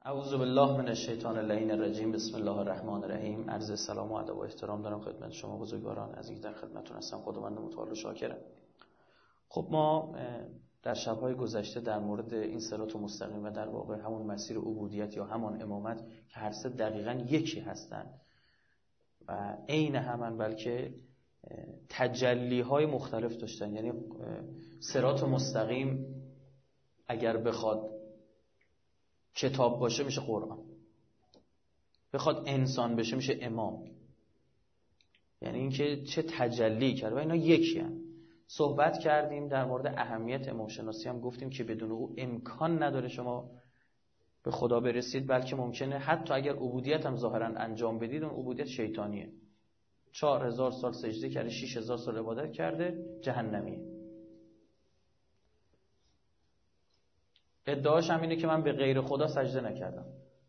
اعوذ بالله من الشیطان اللعین الرجیم. بسم الله الرحمن الرحیم. عرض سلام و ادب و احترام دارم خدمت شما بزرگواران عزیز، در خدمتتون هستم. خداوند متعال و شاکرم. خب ما در شب‌های گذشته در مورد این صراط مستقیم و در واقع همون مسیر عبودیت یا همون امامت که هر سه دقیقاً یکی هستن و عین همن، بلکه تجلی‌های مختلف داشتن. یعنی صراط مستقیم اگر بخواد کتاب باشه میشه قرآن، بخواد انسان بشه میشه امام. یعنی اینکه چه تجلی کرد و اینا یکی هم. صحبت کردیم در مورد اهمیت امام شناسی، هم گفتیم که بدون او امکان نداره شما به خدا برسید، بلکه ممکنه حتی اگر عبودیت هم ظاهرا انجام بدید اون عبودیت شیطانیه. 4000 سال سجده کرده، 6000 سال عبادت کرده، جهنمیه. ادعاش هم اینه که من به غیر خدا سجده نکردم.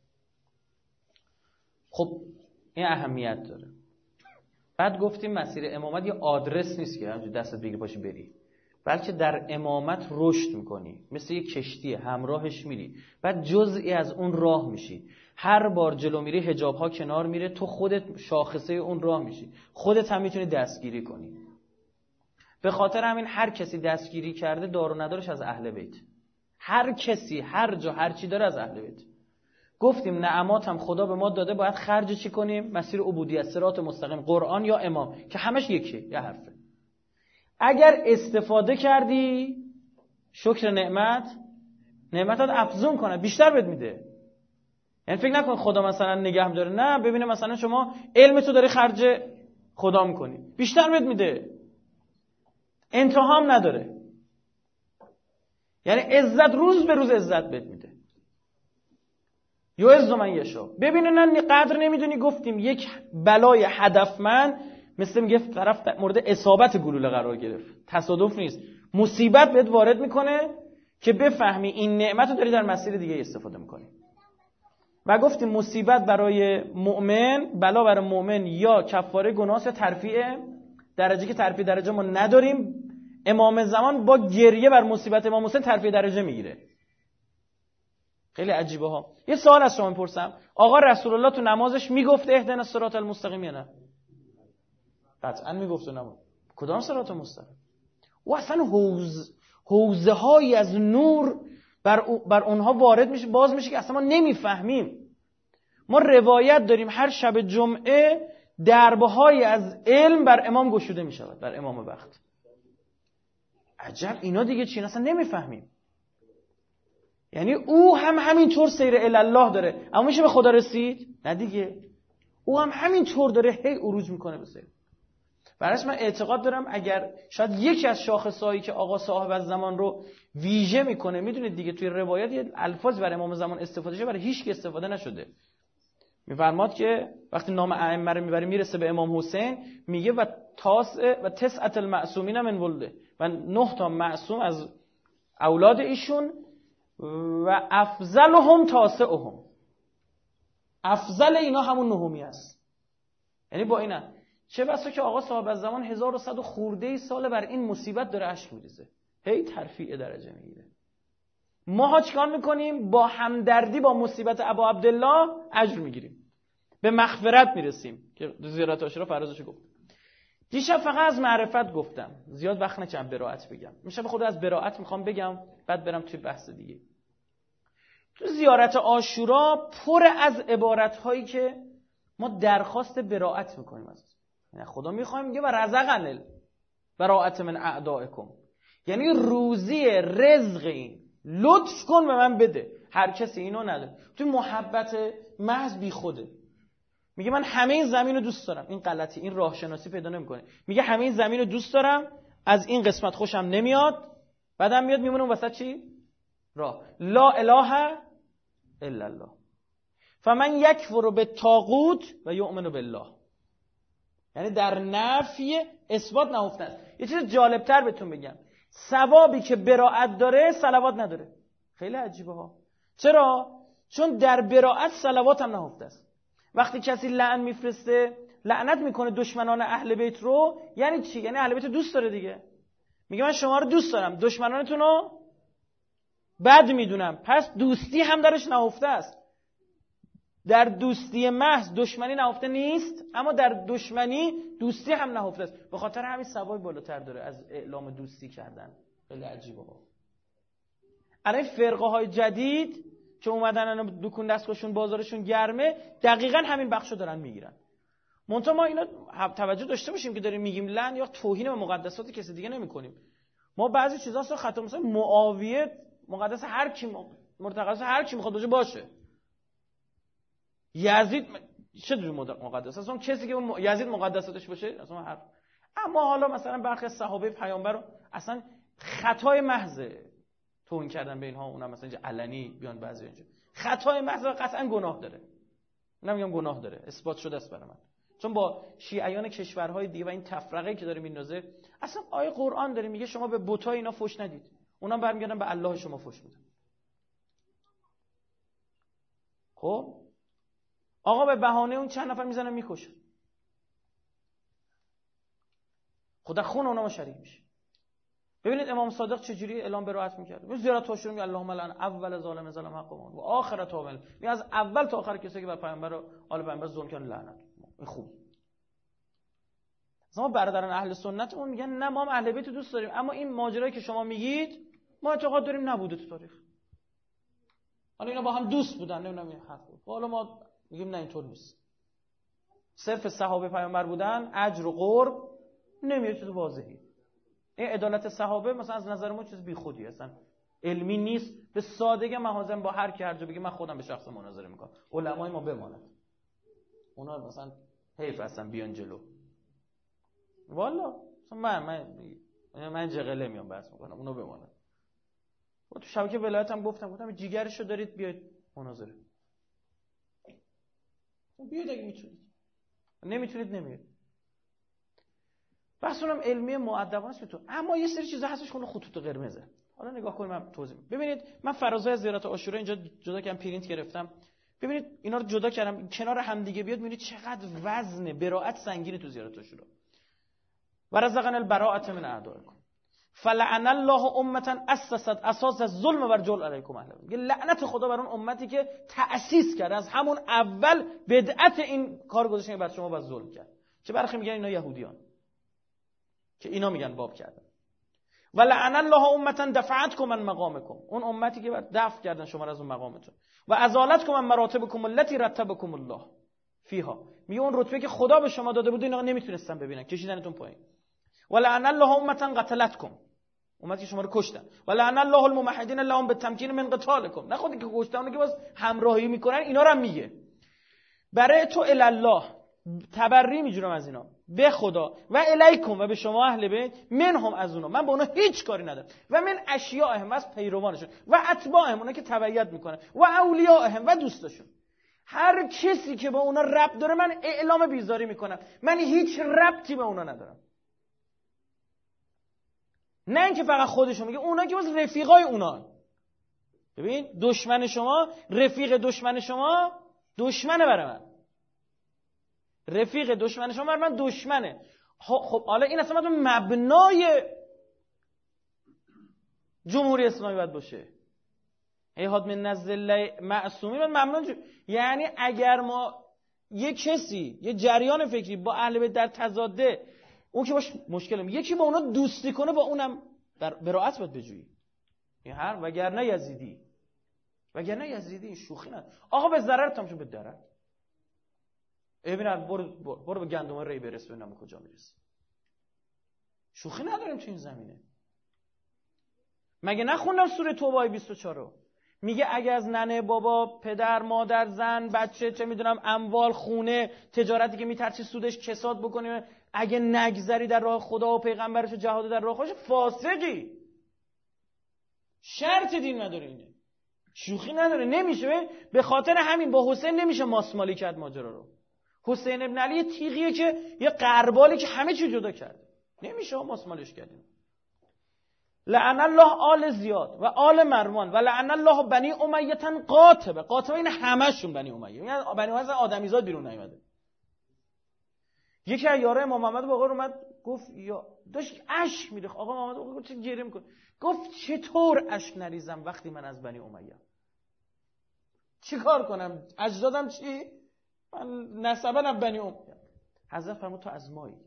خب این اهمیت داره. بعد گفتیم مسیر امامت یه آدرس نیست که همینجوری دستت بگیری پاشی بری، بلکه در امامت رشد میکنی، مثل یه کشتی همراهش میری، بعد جزئی از اون راه میشی. هر بار جلو میری حجاب ها کنار میره، تو خودت شاخصه اون راه میشی، خودت هم میتونی دستگیری کنی. به خاطر همین هر کسی دستگیری کرده دار و ندارش از اهل بیت. هر کسی هر جا هر چی داره از اهل بیت. گفتیم نعمات هم خدا به ما داده، باید خرج چی کنیم؟ مسیر عبودیت، صراط مستقیم، قرآن یا امام، که همش یکیه، یه حرفه. اگر استفاده کردی شکر نعمتات افزون کنه، بیشتر بهت میده. یعنی فکر نکن خدا مثلا نگه داره، نه، ببینه مثلا شما علم تو داری خرج خدا میکنی، بیشتر بهت میده. انتها هم نداره. یعنی عزت روز به روز عزت بهت میده. یعز من یشاء. ببینه نه قدر نمیدونی. گفتیم یک بلای هدفمند مثل میگه طرف مورد اصابت گلوله قرار گرفت، تصادف نیست، مصیبت بهت وارد میکنه که بفهمی این نعمت رو داری در مسیر دیگه استفاده میکنی. و گفتیم مصیبت برای مؤمن، بلا برای مؤمن یا کفاره گناه یا ترفیع درجه، که ترفیع درجه ما نداریم. امام زمان با گریه بر مصیبت امام حسین ترفیع درجه میگیره. خیلی عجیبه ها. یه سوال از شما میپرسم، آقا رسول الله تو نمازش میگفت اهدنا الصراط المستقیم یا نه؟ قطعا میگفت. و نماز کدام صراط مستقیم؟ و اصلا حوزه هایی از نور بر اونها وارد میشه، باز میشه که اصلا ما نمیفهمیم. ما روایت داریم هر شب جمعه دربه‌هایی از علم بر امام گشوده میشود، بر امام وقت. عجب، اینا دیگه چی؟ اصلا نمیفهمیم. یعنی او هم همینطور سیر الله داره، اما میشه به خدا رسید؟ نه دیگه. او هم همینطور داره هی عروج میکنه به سیر. برایش من اعتقاد دارم اگر شاید یکی از شاخصایی که آقا صاحب از زمان رو ویژه میکنه، میدونید دیگه توی روایت یه الفاظ برای امام زمان استفاده شده، برای هیچ کی استفاده نشده. میفرماد که وقتی نام ائمه رو میبره میرسه به امام حسین، میگه و تسعة المعصومین من ولده، و 9 تا معصوم از اولاد ایشون، و افضلهم تاسعهم، افضل اینا همون نهمی است. یعنی با اینا چه بسا که آقا صاحب از زمان 1100 خورده سال بر این مصیبت داره اشک میریزه، هی ترفیع درجه میگیره. ما ها چیکار میکنیم؟ با همدردی با مصیبت ابا عبدالله اجر میگیریم، به مغفرت میرسیم که زیارت عاشورا فرضش گفت. دیشب فقط از معرفت گفتم، زیاد وقت نکنم براءت بگم. میشه به خود از براءت میخوام بگم، بعد برم توی بحث دیگه. تو زیارت عاشورا پر از عبارت هایی که ما درخواست براءت میکنیم از یعنی خدا میخوایم، میگه و رزقنا براءت من اعدائکم، یعنی روزی رزق این لطف کن به من بده. هر کسی اینو نداره. تو محبت محض بی خوده. میگه من همه این زمین رو دوست دارم. این غلطی، این راه شناسی پیدا نمیکنه. میگه همه این زمین رو دوست دارم، از این قسمت خوشم نمیاد، بعدم میاد میمونه اون وسط چی؟ راه. لا اله الا الله. فمن یکفر بالطاغوت و یؤمن بالله. یعنی در نفی اثبات نهفته است. یه چیز جالبتر بهتون بگم، ثوابی که براءت داره صلوات نداره. خیلی عجیبه ها. چرا؟ چون در براءت صلوات هم نهفته است. وقتی کسی لعن میفرسته، لعنت میکنه دشمنان اهل بیت رو، یعنی چی؟ یعنی اهل بیت رو دوست داره دیگه. میگه من شما رو دوست دارم، دشمنانتون رو بد میدونم، پس دوستی هم درش نهفته است. در دوستی محض دشمنی نهفته نیست، اما در دشمنی دوستی هم نهفته است. به خاطر همین ثواب بالاتر داره از اعلام دوستی کردن. خیلی عجیبه ها. الان فرقه های جدید که اومدن دکون دستگاهشون بازارشون گرمه، دقیقاً همین بخشو دارن میگیرن. منتها ما اینا توجه داشته باشیم که داریم میگیم لعن یا توهین به مقدسات کسی دیگه نمی‌کنیم. ما بعضی چیزا رو خطا، مثلا معاویه مقدس هر کی مرتقص هر کی میخواد باشه. یزید چه جور مقدس؟ اصلا کسی که یزید مقدساتش باشه اصلا حرف. اما حالا مثلا برخی از صحابه پیامبر رو اصلا خطای محضه توهین کردن به اینها، اونم مثلا اینجا علنی بیان بعضی اینجا خطای محض قطعا گناه داره. نمیگم گناه داره، اثبات شده است برای من. چون با شیعیان کشورهای دیگه و این تفرقه که داره میندازه، اصلا آیه قرآن داره میگه شما به بت‌های اینا فحش ندید، اونا برمیگردن به الله شما فحش میدن. خب آقا به بهانه اون چند نفر میزنن میکشن، خدا خون اونا شریک میشه. ببینید امام صادق چجوری اعلام براءت میکرد. زیارت عاشورا میگه اللهم لعن اول ظالم ظلم حقمون و آخر تابع، میگه از اول تا آخر کسی که بر پیامبر و آل پیامبر ظلم کردن لعنت. این خوب. ما برادران اهل سنتمون میگن نه ما هم اهل بیت دوست داریم، اما این ماجرایی که شما میگید ما اعتقاد داریم نبوده تو تاریخ. حالا اینا با هم دوست بودن، نمیدونم این حرف بود. حالا ما میگیم نه اینطور نیست. صرف صحابه پیامبر بودن اجر و قرب نمیاد، چیز واضحی. این عدالت صحابه مثلا از نظر ما چیز بیخودی اصلا علمی نیست. به سادگی من حاضرم با هر کی هر جا بگه من خودم به شخص مناظره میکنم، علمای ما بماند. اونا مثلا حیف هستن بیان جلو. والا من جغله میام بحث میکنم، اونو بماند. و تو شبکه ولایت هم گفتم جیگرشو دارید بیاید مناظره. بیاید اگه میتونید. نمیتونید نمیاد. بحث اونم علمی مؤدبانه است تو. اما یه سری چیزا هستش که خطوط قرمزه. حالا نگاه کنیم من توضیح میدم. ببینید من فرازهای زیارت عاشورا اینجا جدا کردم، پرینت گرفتم. ببینید اینا رو جدا کردم کنار هم دیگه بیاد، ببینید چقدر وزن براءت سنگینه تو زیارت عاشورا. ورزقنا البراءة من اعدائکم فلعن الله امه اسست اساس الظلم والجور علیکم اهل. میگه لعنت خدا بر اون امتی که تأسیس کرد از همون اول بدعت این کار گذاشتن بر شما و ظلم کرد. چه برخی میگن اینا یهودیان که اینا میگن باب کردن. ولعن الله امه دفعتکم من مقامکم، اون امتی که دفع کردن شما را از اون مقامتون. و ازالتکم من مراتبکم التي رتبکم الله فیها، میگه اون رتبه که خدا به شما داده بود اینا نمیتونستن ببینن، کشیدنتون پایین. ولعن الله امه قتلتکم، امتی که شما رو کشتن. ولعن الله الممهدین لهم بالتمکین من قتالکم، نه خودی که کشتن اون که باز همراهی میکنن اینا رو هم میگه. برای تو الی الله تبری میجورم از اینا به خدا و الیکم و به شما اهل بیت منهم از اونا، من با اونا هیچ کاری ندارم. و من اشیاءهم از پیروانشون و اتباعهم اونا که تبعیت میکنن و اولیاءهم و دوستاشون. هر کسی که با اونا ربط داره من اعلام بیزاری میکنم، من هیچ ربطی به اونا ندارم. نه اینکه فقط خودشون میگه، اونا که باز رفیقای اونا. ببین دشمن شما، رفیق دشمن شما دشمنه برای من، رفیق دشمن شما برای من دشمنه. خب حالا این اصلا مبنای جمهوری اسلامی باید باشه. ایهاد من نزد الله معصومی ممنون. یعنی اگر ما یه کسی یه جریان فکری با اهل بیت در تضاده، اون که باش مشکلم، یکی با اونا دوستی کنه با اونم براءت باید بجویی. این هر وگرنه یزیدی این شوخی نه. آقا به ضررت هم شو به ضرر. ببین برو به گندم ری برس ببینم کجا میرسی. شوخی نداریم تو این زمینه. مگه نخوندم سوره توبه 24 رو؟ میگه اگه از ننه بابا پدر مادر زن بچه چه میدونم اموال خونه تجارتی که میترسی سودش کساد بکنی، اگه نگذری در راه خدا و پیغمبرش و جهاد در راه خودش فاسقی. شرط دین نداره اینه، شوخی نداره. نمیشه. به خاطر همین با حسین نمیشه ماسمالی کرد ماجرا رو. حسین ابن علی تیغیه که یه قربالی که همه چی جدا کرده، نمیشه ماسمالش کردیم. لعن الله آل زیاد و آل مروان و لعن الله بنی امیه قاطبه این همشون بنی امیه، یعنی بنی امیه آدمیزاد بیرون نیومده. یکی از یارای امام محمد باقر اومد گفت یا داشت اشک میریخت. آقا محمد گفت چه گریه میکنه؟ گفت چطور اشک نریزم وقتی من از بنی امیه؟ چی کار کنم؟ اجدادم چی؟ من نسبم بنی حضرت فرمود تو از مایی.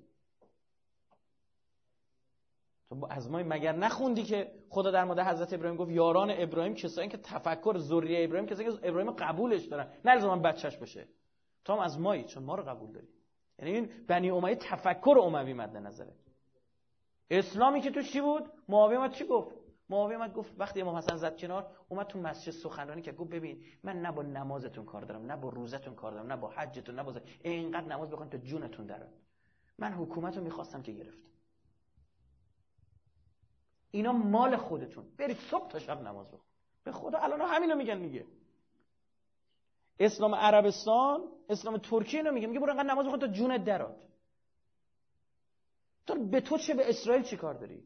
تو از مایی. مگر نخوندی که خدا در مورد حضرت ابراهیم گفت یاران ابراهیم کسایی که تفکر ذریه ابراهیم کسایی که ابراهیم قبولش دارن، نه لزوما بچهش باشه. تو هم از مایی چون ما رو قبول داری. یعنی این بنی امیه تفکر اموی مد نظره. اسلامی که تو چی بود؟ معاویه اومد چی گفت؟ معاویه اومد گفت وقتی امام حسن زد کنار، اومد تو مسجد سخنرانی که گفت ببین من نه با نمازتون کار دارم، نه با روزتون کار دارم، نه با حجتون، نه با اینقدر نماز بخونید تا جونتون داره. من حکومت رو میخواستم که گرفتم. اینا مال خودتون، برید صبح تا شب نماز بخون. به خدا الان همینو میگن. میگه اسلام عربستان، اسلام ترکیه اینو میگه برو انقدر نماز بخون تا جونت درات. تو به تو چه؟ به اسرائیل چی کار داری؟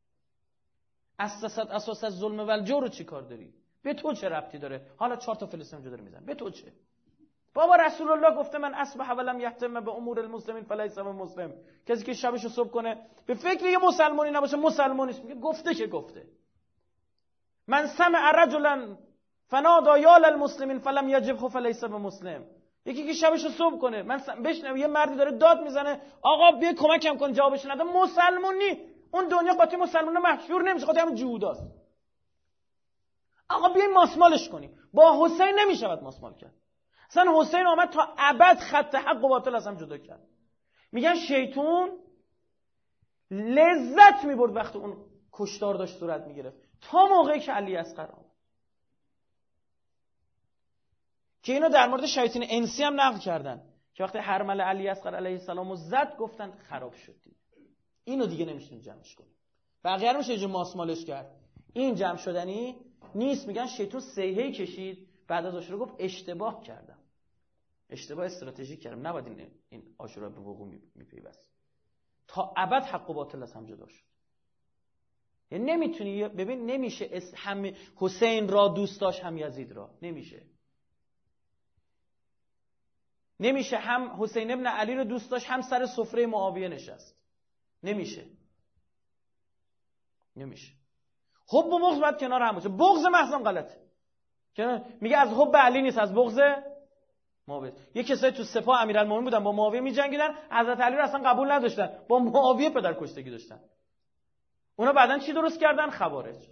اساس ظلم و الجور رو چی کار داری؟ به تو چه ربطی داره؟ حالا 4 تا فلسطین جو داره میزن، به تو چه؟ بابا رسول الله گفته من اصبح ولم یهتم به امور المسلمین فلیس بمسلم. کسی که شبشو صبح کنه به فکر یه مسلمانی نباشه مسلمان نیست. میگه گفته که گفته. من سمع رجلا فنادى یا للمسلمین فلم یجبه فلیس بمسلم. یکی که شبشو صبح کنه من بشنوم یه مردی داره داد میزنه آقا بیا کمکم کن، جوابش نده، مسلمانی. اون دنیا قاطی مسلمانو محشور نمیشه، قاطی همون جهوداست. آقا بیایم ماسمالش کنیم. با حسین نمیشود ماسمال کرد. اصلا حسین آمد تا ابد خط حق و باطل از هم جدا کرد. میگن شیطون لذت میبرد وقتی اون کشتار داشت صورت میگرفت تا موقعی که علی اصغر آمد. که اینو در مورد شیاطین انسی هم نقل کردن که وقتی حرمل علی اصغر علیه السلام رو زد گفتن خراب شد. اینو دیگه نمیشیم جمعش کنیم. بقیه رو میشه یه جو ماسمالش کرد. این جمع شدنی نیست. میگن شیطان صیحه کشید بعد از عاشورا گفت اشتباه کردم، اشتباه استراتژیک کردم، نباید این عاشورا به وقوع میپیوست. تا ابد حق و باطل از هم جدا شد. یعنی نمیتونی ببین، نمیشه هم حسین را دوست داشت هم یزید را، نمیشه هم حسین ابن علی رو دوست داشت هم سر سفره معاویه نشست. نمیشه. حب و بغض باید کنار هم باشه. بغض محض غلطه. میگه از حب علی نیست، از بغض معاویه. یه کسایی تو سپاه امیرالمومنین بودن با معاویه میجنگیدن، حضرت علی رو اصلا قبول نداشتن، با معاویه پدرکشتگی داشتن. اونا بعدن چی درست کردن؟ خوارج.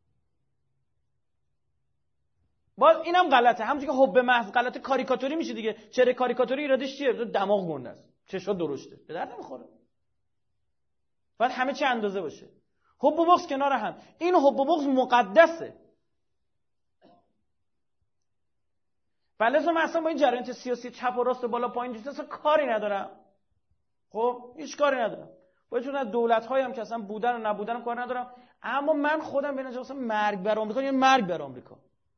باز اینم غلطه. همونجوری که حب محض غلطه، کاریکاتوری میشه دیگه. چهره کاریکاتوری ایرادش چیه؟ دماغ گنده است، چشا درشته، به درد نمیخوره. باید همه چی اندازه باشه. حب و بغض کنار هم. این حب و بغض مقدسه. بلکه من اصلا با این جریانات سیاسی چپ و راست و بالا پایین اصلا کاری ندارم. خب هیچ کاری ندارم. با چون از دولت‌های هم که اصلا بودن و نبودن کار ندارم. اما من خودم به نظر مرگ بر آمریکا، یعنی مرگ بر آمریکا.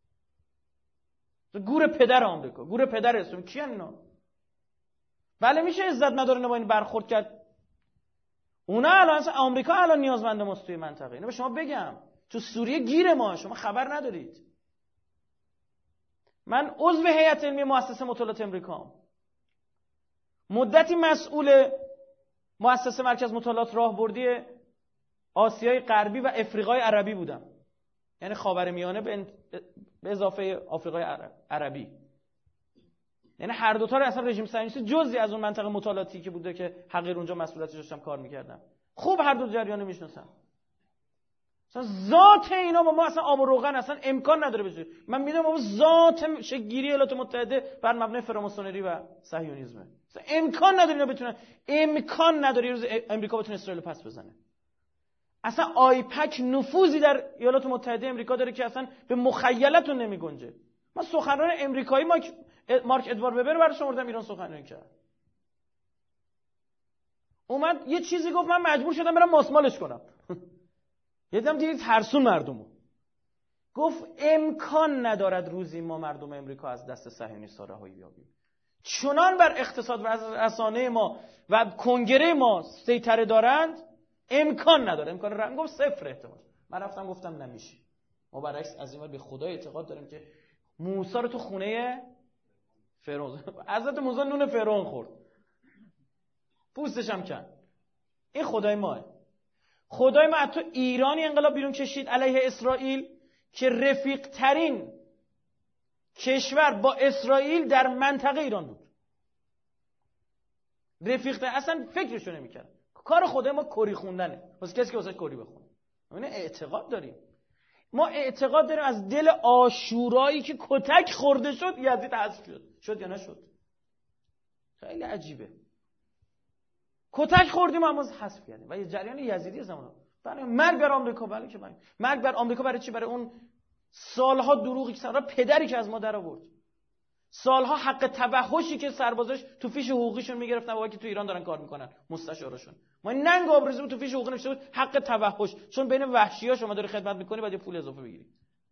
گور پدر آمریکا، گور پدر اسلام کیان اینا؟ بله میشه عزت نداره با این برخورد کرد. اونا الان اصلا آمریکا الان نیازمند ماست توی منطقه. اینو به شما بگم. تو سوریه گیر ما، شما خبر ندارید. من عضو هیئت علمی مؤسسه مطالعات امریکا، مدتی مسئول مؤسسه مرکز مطالعات راهبردی آسیای غربی و افریقای عربی بودم. یعنی خاورمیانه به اضافه آفریقای عربی. یعنی هر دوتا رو اصلا رژیم صهیونیستی جزئی از اون منطقه مطالعاتی که بوده که حقیر اونجا مسئولیتش داشتم کار میکردم. خوب هر دو جریان میشناسم. اصلا ذات اینا با ما اصلا آب و روغن اصلا امکان نداره بشه. من میدونم بابا ذات شکل‌گیری ایالات متحده بر مبنای فراماسونری و صهیونیسمه. اصلا امکان نداره اینا بتونن، امکان نداره یه روز امریکا بتونه اسرائیل پس بزنه. اصلا آیپک نفوذی در ایالات متحده امریکا داره که اصلا به مخیلتون نمیگنجه. من سخنران امریکایی مارک ادوارد وبر براش آوردم ایران سخنرانی کرد. اومد یه چیزی گفت من مجبور شدم برم ماسمالش کنم. یادم دیدید ترسون مردمو. گفت امکان ندارد روزی ما مردم امریکا از دست صهیونیست‌ها رهایی یابیم. چنان بر اقتصاد و رسانه ما و کنگره ما سیطره دارند، امکان نداره. امکان رنگ گفت صفر احتمال. من رفتم گفتم نمیشه. ما برعکس از این ور به خدا اعتقاد داریم که موسی رو تو خونه فرعون، حضرت موسی نون فرعون خورد، پوستش هم کند. این خدای ماه. خدای ما تو ایرانی انقلاب بیرون کشید علیه اسرائیل که رفیق ترین کشور با اسرائیل در منطقه ایران بود. رفیق اصلا فکرشو نمی‌کرد. کار خود ما کری خوندنه. واسه کسی که واسه کری بخونه. ما اعتقاد داریم. ما اعتقاد داریم از دل عاشورایی که کتک خورده شد یزید حذف شد یا نشد. خیلی عجیبه. کتک خوردیم اما حذف کردیم و یه جریان یزیدی زمان. برای مرگ بر آمریکا، بله که مرگ بر آمریکا برای چی؟ برای اون سالها دروغی که پدری که از ما در آورد. سالها حق توحشی که سربازاش تو فیش حقوقیشون میگرفتن وقتی که تو ایران دارن کار میکنن مستشاراشون. ما ننگ آبروزی تو فیش حقوقی نوشته بود حق توحش، چون بین وحشی‌ها شما داری خدمت میکنی بعد یه پول اضافه بگیری.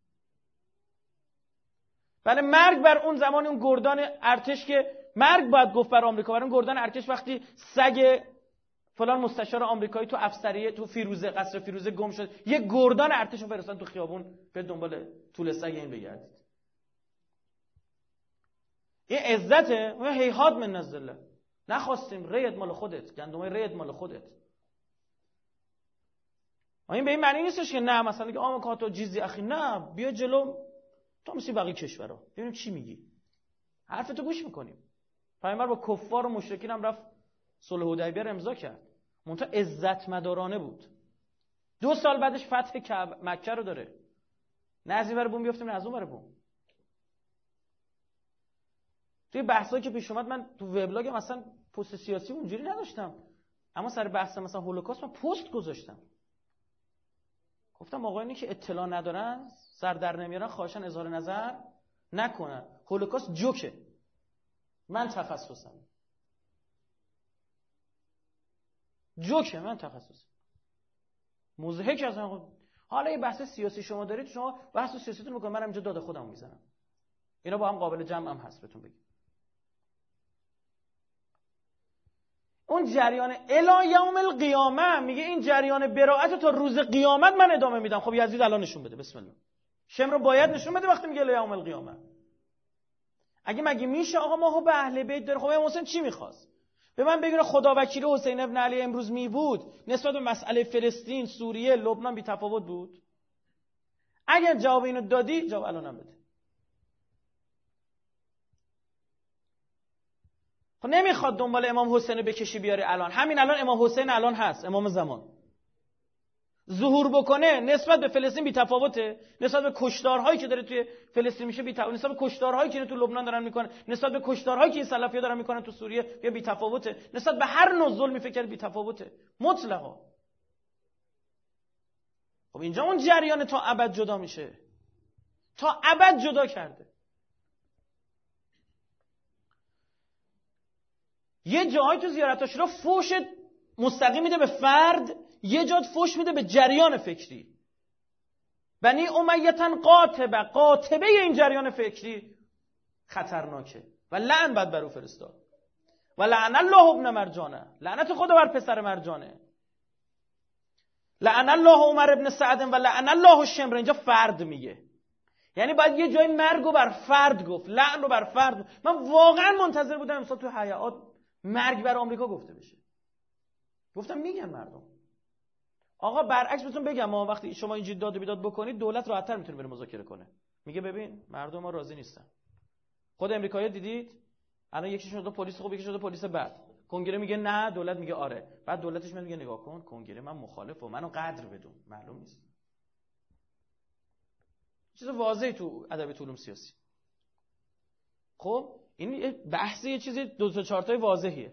بله مرگ بر اون زمان اون گردان ارتش که مرگ باید گفت بر آمریکا، بر اون گردان ارتش وقتی سگ فلان مستشار آمریکایی تو افسریه تو فیروزه قصر فیروزه گم شد، یه گردان ارتشو فرستادن تو خیابون به دنبال طول سگ این بگردید. این عزته، ما هیهات من نزله نخواستیم، ریت مال خودت، گندمای ریت مال خودت. این به این معنی نیستش که نه مثلا که آمریکا تو چیزی اخی، نه بیا جلو تو مثل بقیه کشورها ببینیم چی میگی، حرفتو گوش میکنیم. پیامبر با کفار و مشرکین هم رفت صلح حدیبیه رو امضا کرد، منتها عزت مدارانه بود. 2 سال بعدش فتح مکه رو داره، نه از این ور بوم بیافتیم نه از اون ور بوم. توی بحثایی که پیش اومد من تو وبلاگم مثلا پست سیاسی اونجوری نداشتم، اما سر بحث مثلا هولوکاست من پست گذاشتم، گفتم آقایونی که اطلاع ندارن سر در نمیارن خواهشاً اظهار نظر نکنن. هولوکاست جوکه، من تخصصم جوکه، من تخصصم مضحک از من. حالا یه بحث سیاسی شما دارید، شما بحث سیاسیتون میکنید، من اینجا داد خودم میزنم. اینا با هم قابل جمع هم هست بهتون بگم. اون جریان الی یوم القیامه میگه این جریان براءت تا روز قیامت من ادامه میدم. خب یزید الان نشون بده، بسم الله. شم رو باید نشون بده وقتی میگه الی یوم القیامه. مگه میشه آقا ما به اهل بیت داره؟ خب امام حسین چی میخواست؟ به من بگین خدا وکیل حسین ابن علی امروز می بود نسبت به مسئله فلسطین، سوریه، لبنان بی تفاوت بود؟ اگر جواب اینو دادی جواب الانم بده. خب نمیخواد دنبال امام حسین بکشی بیاری الان. همین الان امام حسین الان هست، امام زمان ظهور بکنه نسبت به فلسطین بی تفاوته، نسبت به کشتارهایی که داره توی فلسطین میشه بی تفاوته، نسبت به کشتارهایی که تو لبنان دارن میکنن، نسبت به کشتارهایی که این سلفی‌ها دارن میکنن تو سوریه یا بی تفاوته، نسبت به هر نوع ظلمی فکر بی تفاوته مطلقاً. خب اینجا اون جریان تا ابد جدا میشه، تا ابد جدا کرده. یه جایی تو زیارت عاشورا فوش مستقیم میده به فرد، یه جا فوش میده به جریان فکری. بنی امیه قاطبه این جریان فکری خطرناکه و لعن بد بر او فرستاد. و لعن الله ابن مرجانه، لعنت خدا بر پسر مرجانه. لعن الله عمر ابن سعد و لعن الله شمر. اینجا فرد میگه، یعنی باید یه جای مرگ رو بر فرد گفت، لعن رو بر فرد. من واقعا منتظر بودم امسال تو حیات مرگ بر آمریکا گفته بشه. گفتم میگن مردم. آقا برعکس بهتون بگم، ما وقتی شما اینجوری داد و بیداد بکنید دولت راحت‌تر میتونه بره مذاکره کنه. میگه ببین مردم ما راضی نیستن. خود امریکایی‌ها دیدید الان یکیشون شده پلیس خوب، یکی شده پلیس بد. کنگره میگه نه، دولت میگه آره. بعد دولتش میگه نگاه کن کنگره من مخالفم، منو قدر بدون. معلوم نیست. چیز واضحی تو ادبیات علوم سیاسی. خب این بحث یه چیزی 2-4 تای واضحیه.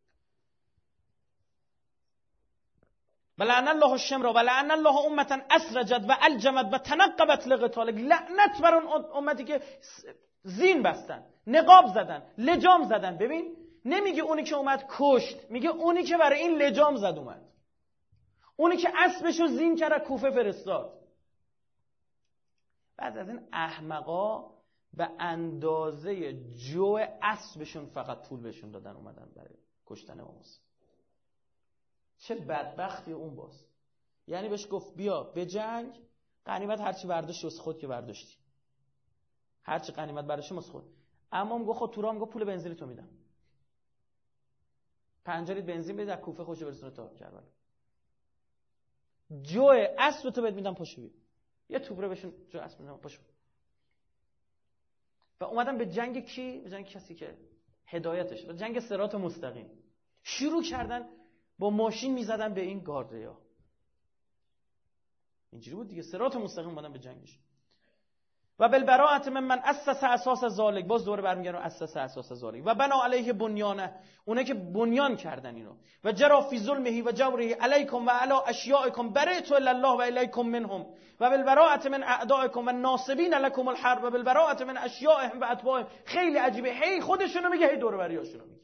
ولعن الله الشمر ولعن الله امه اسرجت و الجمت و تنقبت لقتال. لعنت بر اون امتی که زین بستن، نقاب زدن، لجام زدن. ببین نمیگه اونی که اومد کشت، میگه اونی که برای این لجام زد اومد، اونی که اسبشو زین کرد کوفه فرستاد. بعد از این احمقا به اندازه جو اسبشون فقط پول بهشون دادن اومدن برای کشتن امام حسین. چه بدبختی اون باز. یعنی بهش گفت بیا به جنگ، غنیمت هرچی برداشتی واسه خود که برداشتی، هرچی غنیمت برداشتی واسه خود. اما میگه خود تو راه میگه پول بنزین تو میدم، 5 لیتر بنزین بده از کوفه خوش برسونه تا کربلا. جو اسب تو بهت میدم پاشو بیا. یه توبره بهشون جو اسب میدم پاشو. و اومدن به جنگ کی؟ به جنگ کسی که هدایتش، به جنگ صراط مستقیم شروع کردن، با ماشین میزدن به این گاردیا. اینجوری بود دیگه، صراط مستقیم اومدن به جنگش. و بالبراءة ممن اسس اساس ذالک، باز دوره برمیگردن اساس اساس ذالک و بنا علیه بنیانه، اونه که بنیان کردن اینو. و جرا فی ظلمه و جوره علیکم و علی اشیائکم برئت الی الله و الیکم منهم و بالبراءة من اعدائکم و ناصبین لكم الحرب و بالبراءة من اشیائهم و اتباعهم. خیلی عجیبه، هی خودشونو میگه، هی دوره بریاشونو میگه.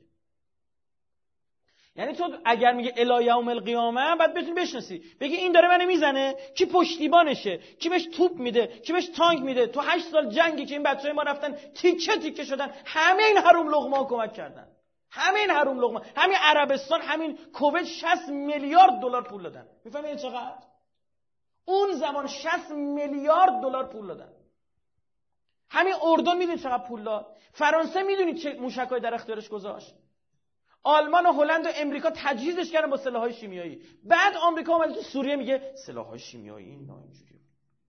یعنی تو اگر میگه الی یوم القیامه بعد بتونی بشناسی، بگی این داره منو میزنه، کی پشتیبانشه، کی بهش توپ میده، کی بهش تانک میده. تو 8 سال جنگی که این بچهای ما رفتن تیکه تیکه شدن، همه این حروم لقمه‌ها کمک کردن. همین حروم لقمه، همین عربستان، همین کویت 60 میلیارد دلار پول دادن. میفهمید چقدر؟ اون زمان 60 میلیارد دلار پول دادن. همین اردن میدونید چقدر پول داد؟ فرانسه میدونید چه موشکای در اختیارش گذاشت؟ آلمان و هلند و امریکا تجهیزش کردن با سلاح‌های شیمیایی. بعد آمریکا اومد تو سوریه میگه سلاح‌های شیمیایی اینا اینجوریه.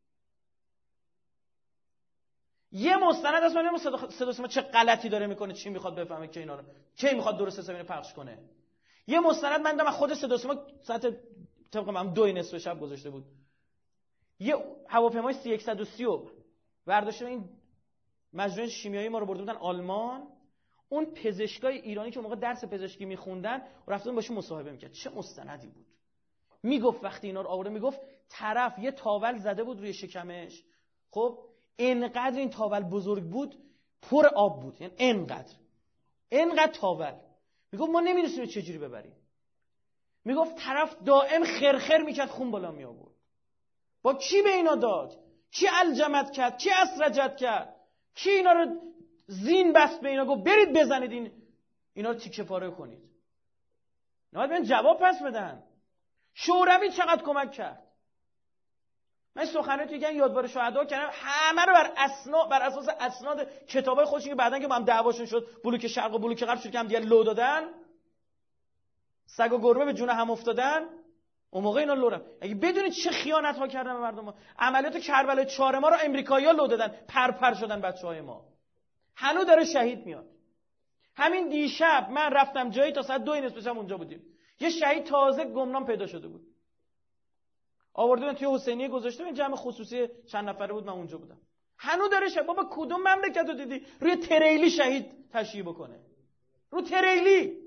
یه مستند از من صدا چه غلطی داره میکنه، چی میخواد بفهمه که اینا رو کی میخواد درست حسابی پخش کنه. یه مستند من دادم خود صدا ساعت طبق من 2:30 شب گذاشته بود. یه هواپیمای C-130 رو برداشته، این مجموعه شیمیایی ما رو برده بودن آلمان. اون پزشکای ایرانی که اون موقع درس پزشکی میخوندن و رفتن باشه مصاحبه میکرد. چه مستندی بود. میگفت وقتی اینا رو آورده، میگفت طرف یه تاول زده بود روی شکمش، خب اینقدر این تاول بزرگ بود، پر آب بود، یعنی اینقدر تاول. میگفت ما نمیدونستیم چجوری ببریم. میگفت طرف دائم خرخر میکرد، خون بالا می آورد. با کی به اینا داد؟ کی الجمت کرد؟ کی اسرجت کرد؟ کی اینا رو زین بست به اینا، گفت برید بزنید اینا رو تیکه پاره کنید؟ نباید بهن جواب پس بدن. شوروی چقدر کمک کرد. من سخنرانی توی یادبار شهدا کردم، همه رو بر اساس اسناد کتابای خودشون که بعدن که با هم دعواشون شد، بلوک شرق و بلوک غرب شد که هم دیگه لو دادن، سگ و گربه به جون هم افتادن. اون موقع اینا لو رفت. اگه بدونید چه خیانت ها کردن به مردم ما. عملیات کربلای 4 ما رو امریکایی‌ها لو دادن، پر شدن بچهای ما. هنوز داره شهید میاد. همین دیشب من رفتم جایی، تا ساعت 2:30 شب اونجا بودیم. یه شهید تازه گمنام پیدا شده بود. آوردن توی حسینیه گذاشته، این جمع خصوصی چند نفره بود، من اونجا بودم. هنوز داره شهید. بابا کدوم مملکت رو دیدی روی تریلی شهید تشییع بکنه؟ رو تریلی.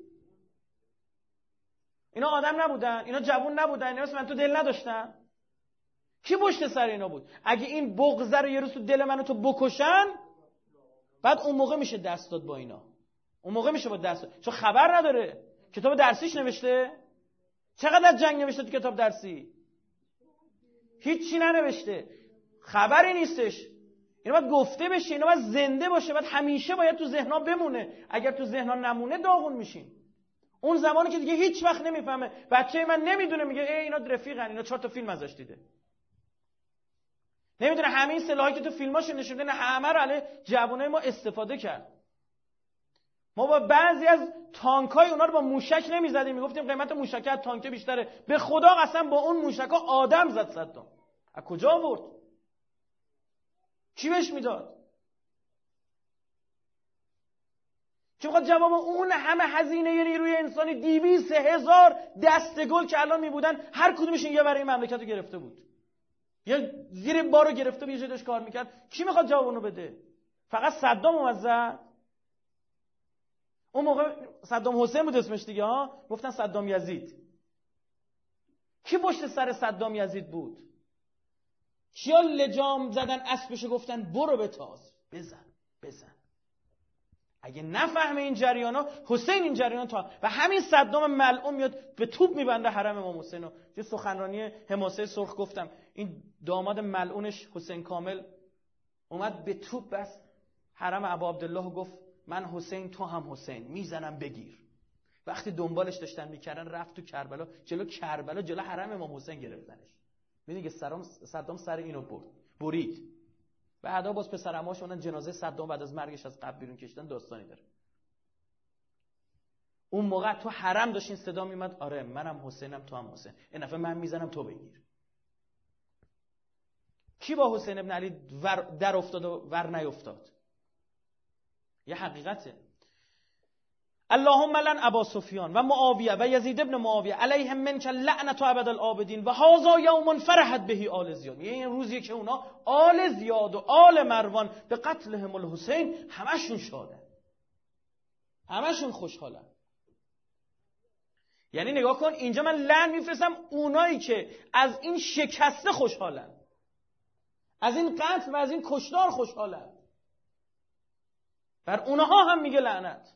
اینا آدم نبودن، اینا جوون نبودن، اینا من تو دل نداشتن. کی پشت سر اینا بود؟ اگه این بغض رو یه روز تو دل منو تو بکشن، بعد اون موقع میشه دست داد با اینا. اون موقع میشه با دست داد. چون خبر نداره. کتاب درسیش نوشته؟ چقدر جنگ نوشته تو کتاب درسی؟ هیچی ننوشته. خبری نیستش. اینا باید گفته بشه، اینا باید زنده باشه، باید همیشه باید تو ذهن‌ها بمونه. اگر تو ذهن‌ها نمونه داغون میشین. اون زمانی که دیگه هیچ وقت نمیفهمه. بچه من نمیدونه، میگه ای اینا رفیقن، اینا 4 تا فیلم ازش دیده. نمیدونه همین سلاحی که تو فیلماش نشون میدن همه رو علیه جوانای ما استفاده کرد. ما با بعضی از تانکای اونا رو با موشک نمیزدیم، میگفتیم قیمت موشک از تانک بیشتره. به خدا قسم با اون موشکا آدم زد صدام. از کجا آورد؟ کی بهش میداد؟ چه بخواد جواب اون همه هزینه نیروی انسانی 200,000 دستگل که الان میبودن، هر کدومشون یه برای مملکت رو گرفته بود، یه زیر بارو گرفته بود، یه جای داشت کار میکرد. کی میخواد جواب اونو بده؟ فقط صدام اومد. اون موقع صدام حسین بود اسمش دیگه ها، گفتن صدام یزید. کی پشت سر صدام یزید بود؟ کیا لجام زدن اسبشو گفتن برو بتاز، بزن. اگه نفهمه این جریانا، حسین این جریان تا و همین صدام ملعون میاد به توپ میبنده حرم امام حسین رو. یه سخنرانی حماسه سرخ گفتم، این داماد ملعونش حسین کامل اومد به توپ بس حرم ابا عبدالله و گفت من حسین تو هم حسین، میزنم بگیر. وقتی دنبالش داشتن میکردن رفت تو کربلا، جلو حرم امام حسین گرفتنش. میدونی که صدام سر اینو برید. بعدا باز پسرعماش اونن جنازه صدام بعد از مرگش از قبر بیرون کشیدن، داستانی داره. اون موقع تو حرم داشتین صدا میومد آره منم حسینم تو هم حسین، این دفعه من میزنم تو بگیر. کی با حسین ابن علی در افتاد و ور نیفتاد؟ یه حقیقته. اللهم لعن ابا سفیان و معاویه و یزید ابن معاویه علیهم منک لعنت ابد الآبدین و هذا یوم فرحت به آل زیاد. یه روزی که اونا آل زیاد و آل مروان به قتلهم الحسین همشون شادن، همشون خوشحالن. یعنی نگاه کن اینجا من لعن میفرستم اونایی که از این شکسته خوشحالن، از این قتل و از این کشتار خوشحالن، بر اونها هم میگه لعنت.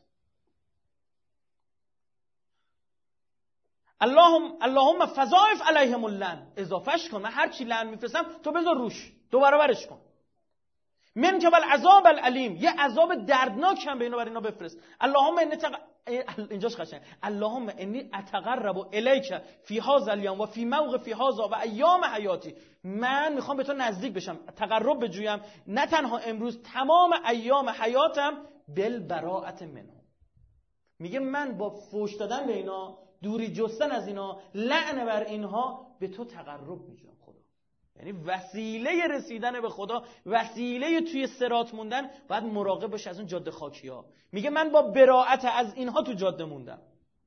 اللهم فضاعف علیهم اللعن، اضافهش کن. من هر چی لعن میفرستم تو بذار روش، دو برابرش کن. من که العذاب العلیم، یه عذاب دردناک هم به اینا بفرست. اللهم اینجاش قشنگ، اللهم انی اتقرب الیک فی هذا اليوم و فی موقع فی هذا و ایام حیاتی. من میخوام به تو نزدیک بشم، تقرب بجویم، نه تنها امروز، تمام ایام حیاتم، بالبراءة منهم. میگه من با فوش دادن به اینا، دوری جستن از اینا، لعن بر اینها، به تو تقرب میجویم خدا. یعنی وسیله رسیدن به خدا، وسیله توی صراط موندن، باید مراقب باشه از اون جاده خاکی ها. میگه من با براءت از اینها تو جاده موندم.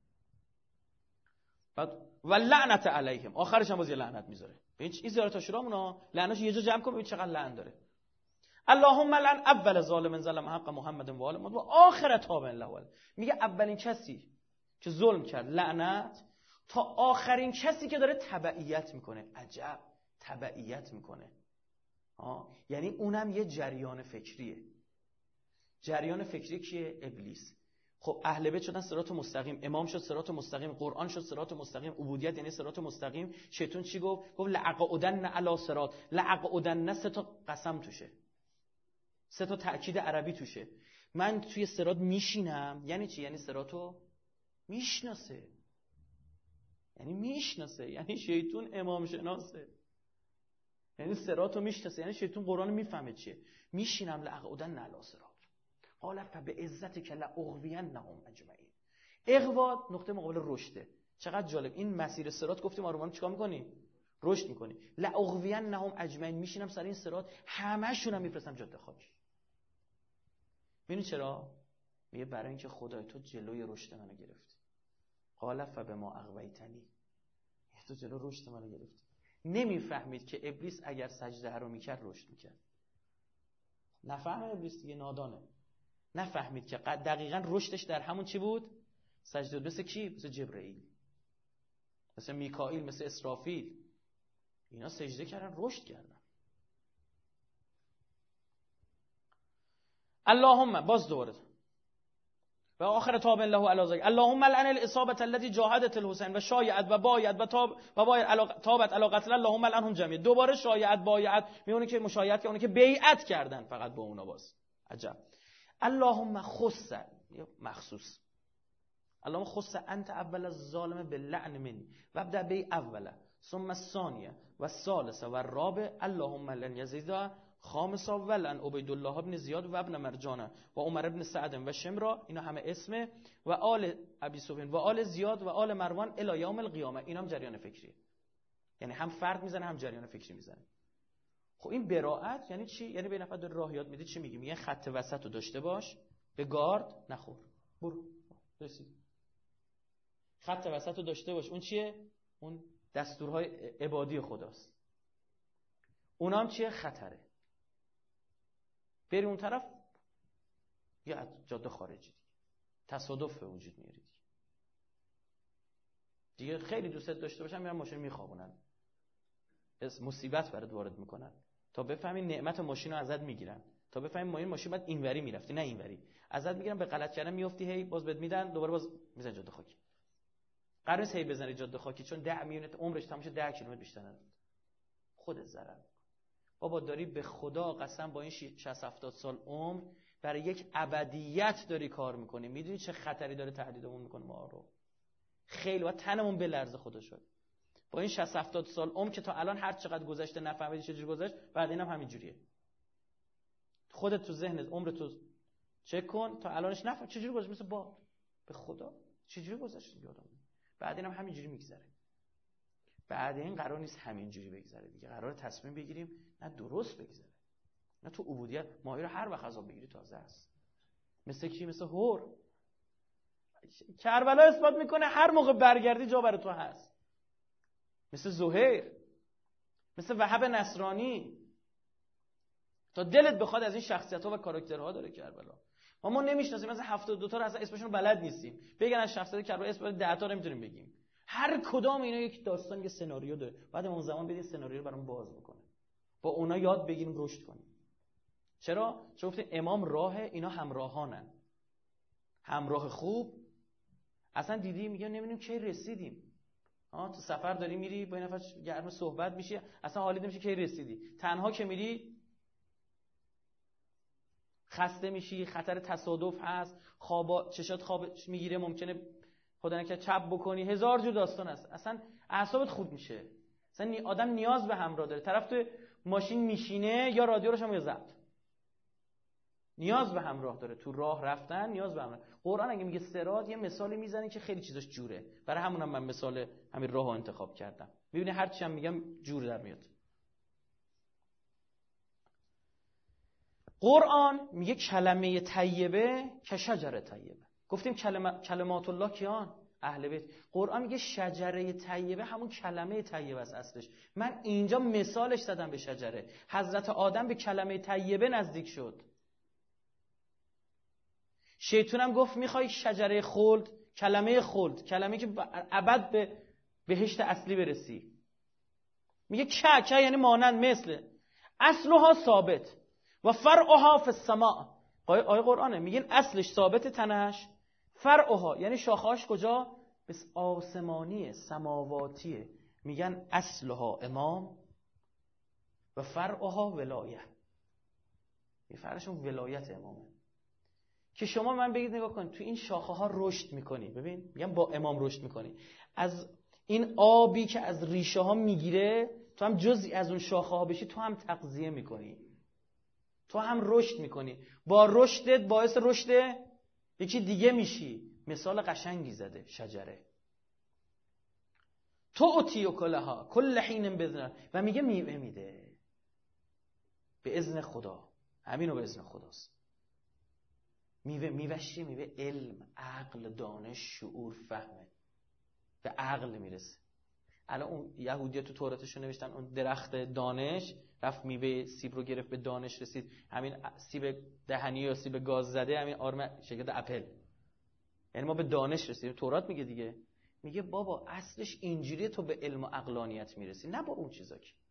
بعد و لعنت علیهم، آخرش هم باز یه لعنت میذاره. این زیارت عاشورامونا لعنتش یه جا جمع کن ببین چقدر لعن داره. اللهم لعن اول ظالم ظلم حق محمد و آل محمد و آخر تاب له. میگه اولین کسی که ظلم کرد لعنت، تا آخرین کسی که داره تبعیت میکنه. عجب، تبعیت میکنه. یعنی اونم یه جریان فکریه. جریان فکری کیه؟ ابلیس. خب اهل بیت شدن صراط مستقیم، امام شد صراط مستقیم، قرآن شد صراط مستقیم، عبودیت یعنی صراط مستقیم. شیطان چی گفت؟ گفت لأقعدن علی صراط. لأقعدن 3 تا قسم توشه، 3 تا تأکید عربی توشه. من توی صراط میشینم. یعنی چی؟ یعنی صراطو میشناسه، یعنی میشناسه، یعنی شیطان امام شناسه، یعنی صراطو میشناسه، یعنی شیطان قرآن میفهمه چیه. میشینم لأقعدن علی صراط قال فبعزتک لأغوینهم اجمعین. اغوا نقطه مقابل رشده. چقدر جالب. این مسیر صراط گفتیم آرومان چیکار میکنی؟ رشد میکنی. لأغوینهم اجمعین، میشینم سر این صراط همشون هم میفرستم جاده خاکی. ببین چرا؟ میگه برای اینکه خدای تو جلوی رشد منو گرفتی. قال فبما اغویتنی، تو جلو رشد منو گرفتی. نمیفهمید که ابلیس اگر سجده رو میکرد رشد میکرد. نفهمه ابلیس دیگه، نادانه. نفهمید که دقیقاً رشدش در همون چی بود؟ سجده. مثل کی؟ مثل جبرئیل، مثل میکائیل، مثل اسرافیل. اینا سجده کردن، رشد کردن. اللهم باز دوباره و آخر تاب الله علی ذلک اللهم لعن الاصابه التي جاهدت الحسین و شایعت و بایعت و تابت علی قتل اللهم لعنهم جميعا. دوباره شایعت بایعت، میونه که مشایعت که اون که بیعت کردن فقط با اونا. باز عجب. اللهم خص، مخصوص. اللهم خص انت اول الظالم باللعن منی و ابدا بی اوله ثم الثانیه و الثالثه و الرابع. اللهم لن یزید خامسا ولن عبید الله ابن زیاد و ابن مرجانه و عمر ابن سعد و شمرا، اینا همه اسمه، و آل ابی سفیان و آل زیاد و آل مروان الی یوم القیامه. اینا هم جریان فکریه، یعنی هم فرد میزنه هم جریان فکری میزنه. خب این براءت یعنی چی؟ یعنی به نفر داره راه یاد میده. چی میگی؟ میگه خط وسط رو داشته باش، به گارد نخور، برو رسید. خط وسط رو داشته باش. اون چیه؟ اون دستورهای عبادی خداست. اونام چیه؟ خطره. بری اون طرف یا جاده خارجی، تصادف به وجود میاری دیگه. خیلی دوست داشته باشن میرن ماشین میخوابونن، مصیبت برات وارد میکنن تا بفهمی نعمت ماشین رو ازت میگیرن، تا بفهمی ما این ماشین بعد اینوری میرفتی نه اینوری، ازت میگیرن، به غلط کردن میافتی، هی باز بهت میدن، دوباره باز میزنن جاده خاکی. قراره هی بزنی جاده خاکی، چون 10 میلیون عمرش تموم شه 10 کیلومتر بیشتر نداره، خودت ضرر. بابا داری به خدا قسم با این 60-70 سال عمر برای یک ابدیت داری کار میکنی. میدونی چه خطری داره تهدیدمون میکنه ما رو؟ خیلی و تنمون بلرزه. خدا شد با این 60-70 سال عمر که تا الان هر چقدر گذشته نفهمیدی چه جوری گذشت، بعد اینم همین جوریه. خودت تو ذهنت عمر تو چک کن تا الانش نفهم چه جوری گذشت، مثل باد. به خدا چه جوری گذشت یادم. بعد اینم همین جوری میگذره. بعد این قرار نیست همین جوری بگذره دیگه. قرار تصمیم بگیریم نه درست بگذره، نه تو عبودیت ماهی رو هر وقت عذاب بگیری تازه است. مثل کی؟ مثل هور. کربلا اثبات میکنه هر موقع برگردی جا برای تو هست. مثل زهیر، مثل وهب نصرانی. تا دلت بخواد از این شخصیت‌ها و کاراکترها داره کربلا. ما نمیشناسیم، مثلا 72 تا رو اصلا اسمشون رو بلد نیستیم. بگن از شخصیت کربلا اسم 10 تا نمیتونیم بگیم. هر کدام اینا یک داستان، یک سناریو داره. بعد اون زمان بدید سناریو رو برام باز بکنه. با اونا یاد بگیریم، رشد کنیم. چرا؟ چون گفتیم امام راهه، اینا همراهانن. همراه خوب. اصلا دیدی میگن نمیدونیم کی رسیدیم. تو سفر داری میری با این نفر گرم صحبت میشی، اصلا حالیت نمیشه کی رسیدی. تنها که میری خسته میشی، خطر تصادف هست، چشات خواب میگیره، ممکنه خدا نکنه چپ بکنی، هزار جور داستان هست. اصلا اعصابت خورد میشه. اصلا آدم نیاز به همراه داره. طرف تو ماشین میشینه یا رادیو روشن یا ضبط، نیاز به همراه داره. تو راه رفتن نیاز به همراه. قرآن اگه میگه صراط، یه مثالی میزنه که خیلی چیزاش جوره. برای همونم من مثال همین راهو انتخاب کردم. میبینی هر چی هم میگم جور در میاد. قرآن میگه کلمه طیبه که شجره طیبه. گفتیم کلمات الله کیان؟ اهل بیت. قرآن میگه شجره طیبه همون کلمه طیبه است اصلش. من اینجا مثالش زدم به شجره. حضرت آدم به کلمه طیبه نزدیک شد. شیطانم گفت میخوای شجره خلد، کلمه خلد، کلمه که ابد به بهشت اصلی برسی. میگه که یعنی مانند، مثل، اصلها ثابت و فرعها فی السماء. آیه قرآنه میگن اصلش ثابت تنش، فرعها یعنی شاخه‌اش کجا؟ بس آسمانیه، سماواتیه. میگن اصلها امام و فرعها ولایه. فرعشون ولایت امامه. که شما من بگید نگاه کن تو این شاخه ها رشد میکنی. ببین میگم با امام رشد میکنی. از این آبی که از ریشه ها میگیره تو هم جزئی از اون شاخه ها بشی، تو هم تغذیه میکنی، تو هم رشد میکنی. با رشدت باعث رشد یکی دیگه میشی. مثال قشنگی زده شجره. تو اطیع کلها کل حین بذن، و میگه میوه میده به اذن خدا. همینو به اذن خداست. میوهش چیه؟ میوه علم، عقل، دانش، شعور، فهمه. به عقل میرسه. الان اون یهودی‌ها تو توراتشون نوشتن اون درخت دانش رفت میوه سیب رو گرفت، به دانش رسید. همین سیب دهنی یا سیب گاز زده، همین آرم شرکت اپل، یعنی ما به دانش رسیدیم. تورات میگه دیگه، میگه بابا اصلش اینجوریه، تو به علم و عقلانیت میرسی، نه با اون چیزا که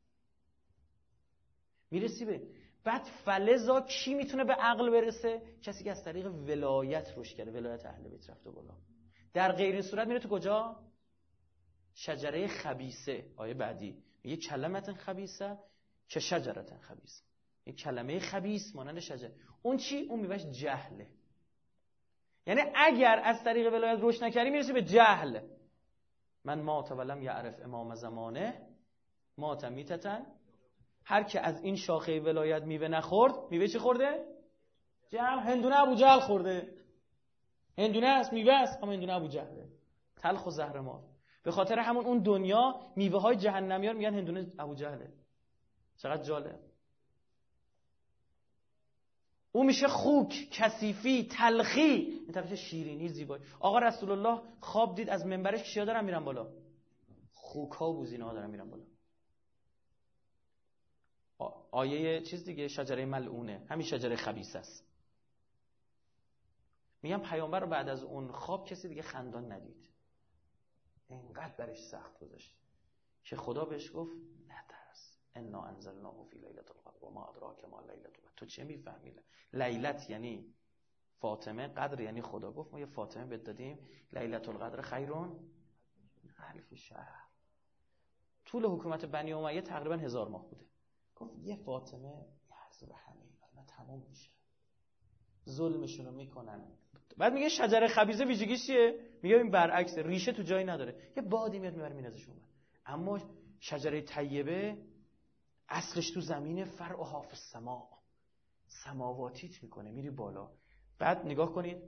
میرسی به. بعد فلزا کی میتونه به عقل برسه؟ کسی که از طریق ولایت رشد کرده، ولایت اهل بیت رفته بالا. در غیر این صورت میره تو کجا؟ شجره خبیثه. آیه بعدی میگه کلمت خبیثه که شجرت خبیثه. این کلمه خبیث مانند شجره. اون چی؟ اون میوهش جهله. یعنی اگر از طریق ولایت رشد نکردی میرسی به جهل. من مات ولم یعرف امام زمانه مات میتتن. هر که از این شاخه ولایت میوه نخورد، میوه چی خورده؟ جهل. هندونه ابو جهل خورده. هندونه است، میوه است، اما هندونه ابو جهله. تلخ و زهرمار. به خاطر همون اون دنیا میوه های جهنمیان میگن هندونه ابو جهله. چقدر جالب. اون میشه خوک، کثیفی، تلخی، این طرف شیرینی، زیبایی. آقا رسول الله خواب دید از منبرش کیا دارن میرن بالا؟ خوک ها و بوزینه ها دارن میرن بالا. آیه چیز دیگه، شجره ملعونه، همین شجره خبیثه است. میگم پیامبر رو بعد از اون خواب کسی دیگه خندان ندید. اینقدر برش سخت گذاشت که خدا بهش گفت نترس، انا انزلناه فی لیلة القدر و ما ادراک ما لیلة القدر. تو چه میفهمی؟ لیلت یعنی فاطمه، قدر یعنی خدا. گفت ما یه فاطمه بهت دادیم، لیلة القدر خیرون الف شهر. طول حکومت بنی امیه تقریبا 1000 ماه بوده. گفت یه فاطمه یحضر همه اینا تمام میشه، ظلمشون رو میکنن. بعد میگه شجره خبیثه ویژگیش چیه؟ میگه این برعکس، ریشه تو جایی نداره، یه بادی میاد میبره مینازشون. اما شجره طیبه اصلش تو زمینه، فرعها فی السماء، سماواتیت میکنه، میری بالا. بعد نگاه کنید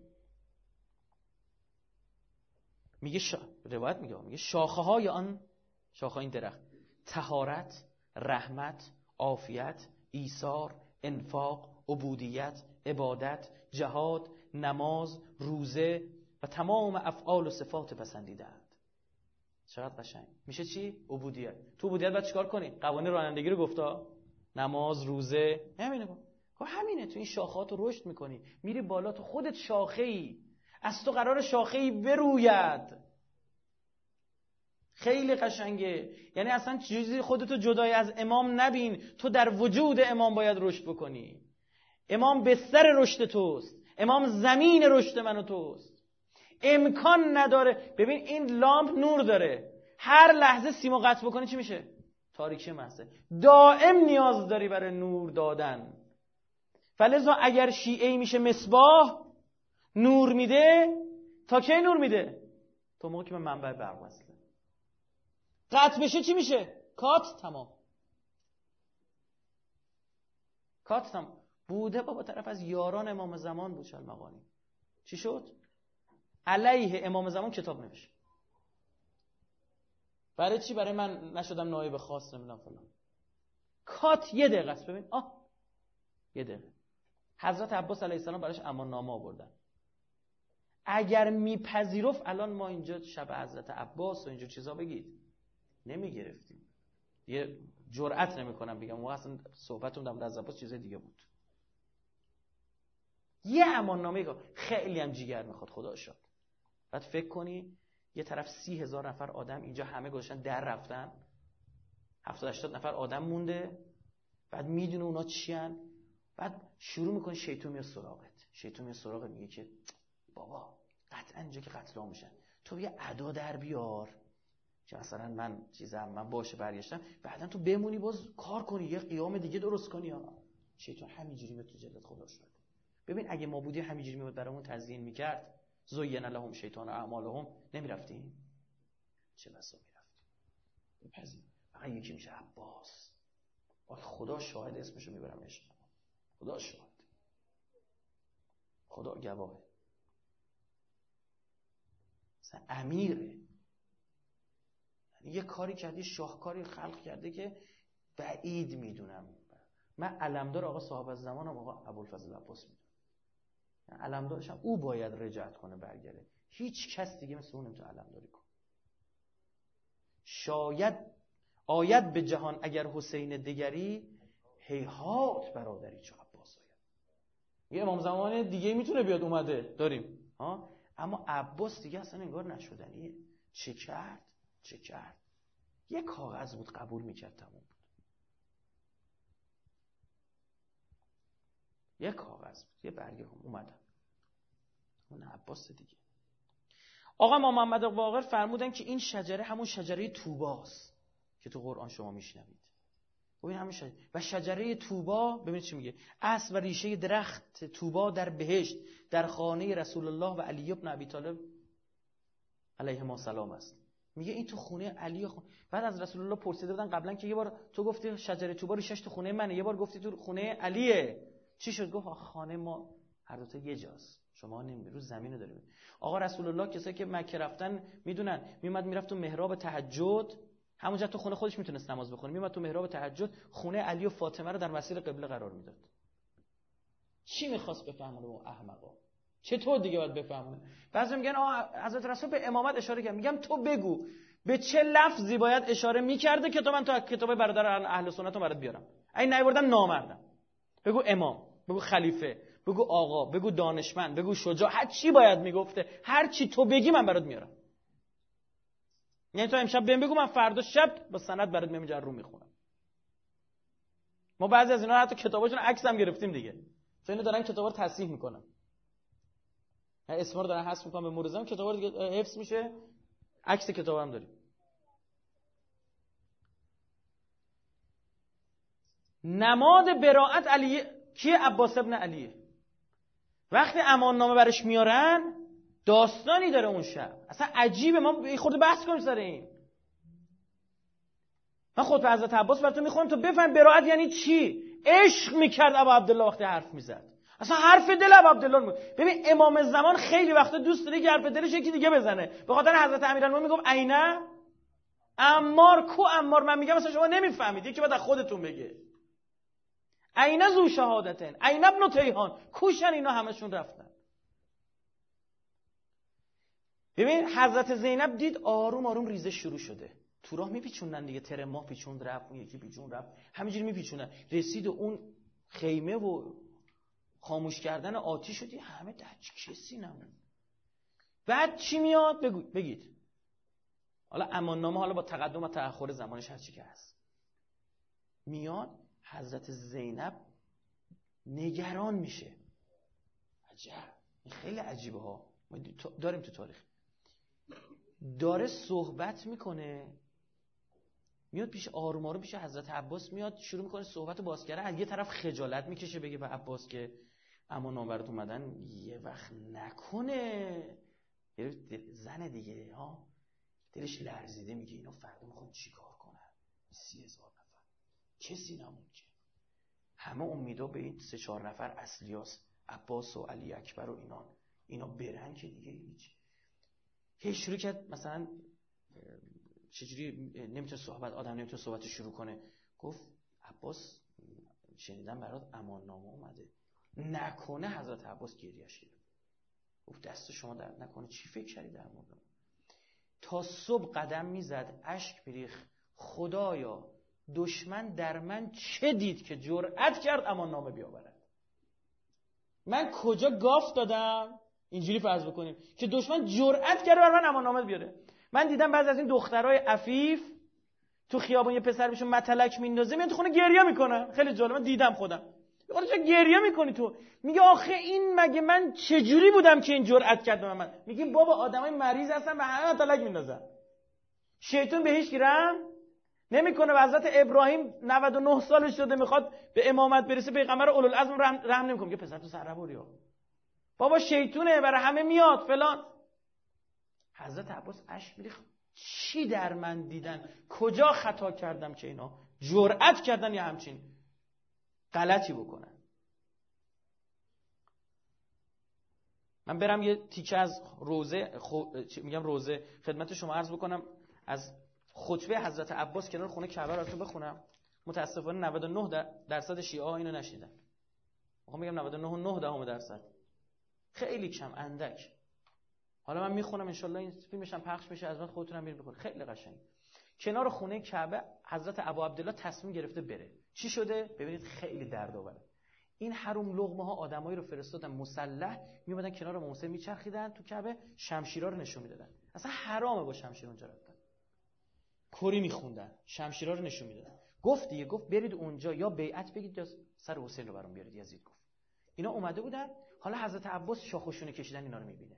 میگه روایت میگه شاخه های آن، شاخه این درخت، طهارت، رحمت، عافیت، ایثار، انفاق، عبودیت، عبادت، جهاد، نماز، روزه و تمام افعال و صفات پسندیده اند. چقدر قشنگ میشه چی؟ عبودیت. تو عبودیت باید چیکار کنی؟ قوانین رانندگی رو گفتا، نماز، روزه، همینه با. همینه، تو این شاخه‌هات رو رشد میکنی، میری بالا، تو خودت شاخه‌ای، از تو قرار شاخه‌ای بروید. خیلی قشنگه. یعنی اصلا چیزی خودتو جدای از امام نبین، تو در وجود امام باید رشد بکنی. امام بستر رشد توست، امام زمین رشد من و توست. امکان نداره. ببین این لامپ نور داره، هر لحظه سیمو قطع بکنی چی میشه؟ تاریکی محض. دائم نیاز داری برای نور دادن. فلذا اگر شیعه‌ای میشه مصباح، نور میده. تا کی نور میده؟ تا موقعی که به منبع برق وصله. قطع بشه چی میشه؟ کات تمام. کات تمام. بوده بابا طرف از یاران امام زمان بود شلمغانی. چی شد؟ علیه امام زمان کتاب نوشت. برای چی؟ برای من نشدم نایب خاص نمیدونم فلان. کات یه دقیقه است. ببین یه دقیقه. حضرت عباس علیه السلام براش امان نامه آوردن. اگر میپذیرفت الان ما اینجا شب حضرت عباس و اینجا چیزا بگید نمیگرفتیم. یه جرأت نمیکنم بگم ما اصلا صحبتون در مورد حضرت عباس چیز دیگه بود. یه امان نامه خیلی هم جیگر میخواد خدا شد. بعد فکر کنی یه طرف 30,000 نفر آدم اینجا همه گذاشتن در رفتن، 70-80 نفر آدم مونده، بعد میدونه اونا چیان، بعد شروع میکنه شیطون میاد سراغت. شیطون میاد سراغت میگه که بابا قطعا اینجا که قتل عام میشن، تو یه ادا در بیار که مثلا من باشه برگشتم، بعدن تو بمونی باز کار کنی، یه قیام دیگه درست کنی. شیطان همینجوری میاد تو جلد خدا شد. ببین اگه ما بودیم همینجوری میاد برامون تزیین میکرد، زین لهم شیطان اعمالهم، نمیرفتیم؟ چه بسا میرفتیم. بپذیر فقط یکی میشه عباس. خدا شاهد، اسمشو میبرم عشق. خدا شاهد، خدا گواهه. مثلا امیره، یعنی یه کاری کرده، شاهکاری خلق کرده که بعید میدونم. من علمدار آقا صاحب الزمانم آقا ابوالفضل عباس میدونم. علمدارش هم او باید رجعت کنه برگره. هیچ کس دیگه مثل اون نمیتونه علمداری کنه. شاید آید به جهان اگر حسین دگری، هیهات برادری چو عباس آید. یه امام زمان دیگه میتونه بیاد، اومده داریم اما عباس دیگه اصلا انگار نشدنیه. چه کرد؟ یه کاغذ بود قبول میکرد، تموم بود. یه کاغذ بود، یه برگه هم اومدن. اون عباس دیگه. آقا ما محمد باقر فرمودن که این شجره همون شجره طوباست که تو قرآن شما میشنوید. ببین همین شجره. و شجره طوبا ببینید چی میگه، اصل و ریشه درخت طوبا در بهشت در خانه رسول الله و علی ابن ابی طالب علیهما السلام است. میگه این تو خونه علی بعد از رسول الله پرسیده بودن قبلا که یه بار تو گفتی شجره طوبا ریشش تو خونه منه، یه بار گفتی تو خونه علیه، چی شد؟ گفت خانه ما هر دو تا یه جاست، شما نمی‌بینید، رو زمین رو داریم. آقا رسول الله کسایی که مکه رفتن میدونن، میرفت تو محراب تهجد، همونجا تو خونه خودش میتونست نماز بخونه، میومد تو محراب تهجد خونه علی و فاطمه رو در مسیر قبله قرار میداد. چی میخواست بفهمونه اون احمقا؟ چطور دیگه باید بفهمونه؟ بعضی میگن حضرت رسول به امامت اشاره کرد. میگم تو بگو به چه لفظی باید اشاره میکرده که تو من تو کتاب برادر اهل سنت رو برات بیارم. این نیاوردم نامردم. بگو امام، بگو خلیفه، بگو آقا، بگو دانشمند، بگو شجاع، هر چی باید میگفته، هر چی تو بگی من برات میارم. یعنی تو امشب بهم بگو، من فردا شب با سند برات میام رو میخونم. ما بعضی از اینا حتی کتاباشون عکس هم گرفتیم دیگه. چون اینا دارن کتابا رو تصحیح میکنن. اسما رو دارن حذف میکنن به مرزم، کتابا دیگه حفظ میشه، عکس کتاب هم داریم. نماد براءت علی کیه؟ عباس ابن علیه. وقتی امان نامه برش میارن داستانی داره اون شب، اصلا عجیبه. ما خود بحث کنیم سر این. من خود به حضرت عباس براتون میخونم تو بفهم براءت یعنی چی. عشق میکرد ابو عبدالله وقتی حرف میزد، اصلا حرف دل ابو عبدالله بود. ببین امام زمان خیلی وقتا دوست داره که حرف دلش یکی دیگه بزنه. به خاطر حضرت امیرالمومنین میگم عینه عمار کو عمار، من میگم مثلا شما نمیفهمید، یکی بعد از خودتون بگه. عین ذو شهادتن، عین ابن تیهان، کوشن اینا همشون رفتن. ببین حضرت زینب دید آروم آروم ریزش شروع شده، تو راه میپیچوندن دیگه، تر ماه پیچوند رفت، اون یکی پیچوند رفت، همینجوری میپیچوندن، رسید و اون خیمه و خاموش کردن آتش شدی، همه کسی نمون. بعد چی میاد؟ بگید. حالا اماننامه حالا با تقدم و تأخر زمانش هر چی که هست، میاد حضرت زینب نگران میشه. عجب، این خیلی عجیبه ها، ما داریم تو تاریخ. داره صحبت میکنه، میاد پیش آروم آروم پیش حضرت عباس، میاد شروع میکنه صحبت باز کردن. از یه طرف خجالت میکشه بگه به عباس که اما برات اومدن یه وقت نکنه زن دیگه ها، دلش لرزیده، میگه اینا فردا میخوان چیکار کنن، 30,000 نفر کسی نمون که، همه امیدا به این 3-4 نفر اصلی هست، عباس و علی اکبر و اینا برن که دیگه هیچ. هی شروع کرد مثلا چجوری نمیتونه صحبت، آدم نمیتونه صحبت شروع کنه. گفت عباس شنیدم برات اماننامه اومده. نکنه حضرت عباس گریه‌اش گرفت، گفت دست شما درد نکنه، چی فکر کردی در مورد؟ تا صبح قدم میزد، اشک میریخت، خدایا دشمن در من چه دید که جرأت کرد اماننامه بیاورد؟ من کجا گاف دادم؟ اینجوری فرض بکنیم که دشمن جرأت کرده بر من اماننامه بیاره. من دیدم بعضی از این دخترای عفیف تو خیابون یه پسر بهشون متلک میندازه، میاد تو خونه گریه میکنه. خیلی جالب، من دیدم خودم. میگه چرا گریه میکنی تو؟ میگه آخه این مگه من چجوری بودم که این جرأت کرد به من؟ میگه بابا آدمای مریض هستن به همه متلک میندازن، شیطان به هیچ کی رحم نمیکنه. و حضرت ابراهیم 99 سالش شده میخواد به امامت برسه، پیغمبر اولوالعزم رحم نمیکنه، میگه پسر تو سربوری ها، بابا شیطونه برای همه میاد فلان. حضرت عباس اشک میریخت، چی در من دیدن؟ کجا خطا کردم که اینا جرأت کردن یا همچین غلطی بکنن؟ من برم یه تیکه از روزه خدمت شما عرض بکنم، از خطبه حضرت عباس کنار خونه کعبه رو بخونم. متاسفانه 99% شیعه ها اینو نشنیدن. میخوام بگم 99.9%، خیلی کم، اندک. حالا من میخونم ان شاءالله این فیلمش هم پخش بشه، از بعد خودتون هم برید بخونید، خیلی قشنگ. کنار خونه کعبه حضرت ابو عبدالله تصمیم گرفته بره. چی شده؟ ببینید خیلی دردآوره. این حروم لقمه ها آدمایی رو فرستادن مسلح، میومدن کنار امام حسین میچرخیدن تو کعبه، شمشیرا رو نشون میدادن. اصلا حرامه با شمشیر اونجا رفتن، کری میخوندن، شمشیرا رو نشون میدادن. گفت برید اونجا یا بیعت بگید یا سر حسین رو برام بیارید. یزید گفت اینا اومده بودن، حالا حضرت عباس شاخوشونه کشیدن اینا رو میبینه.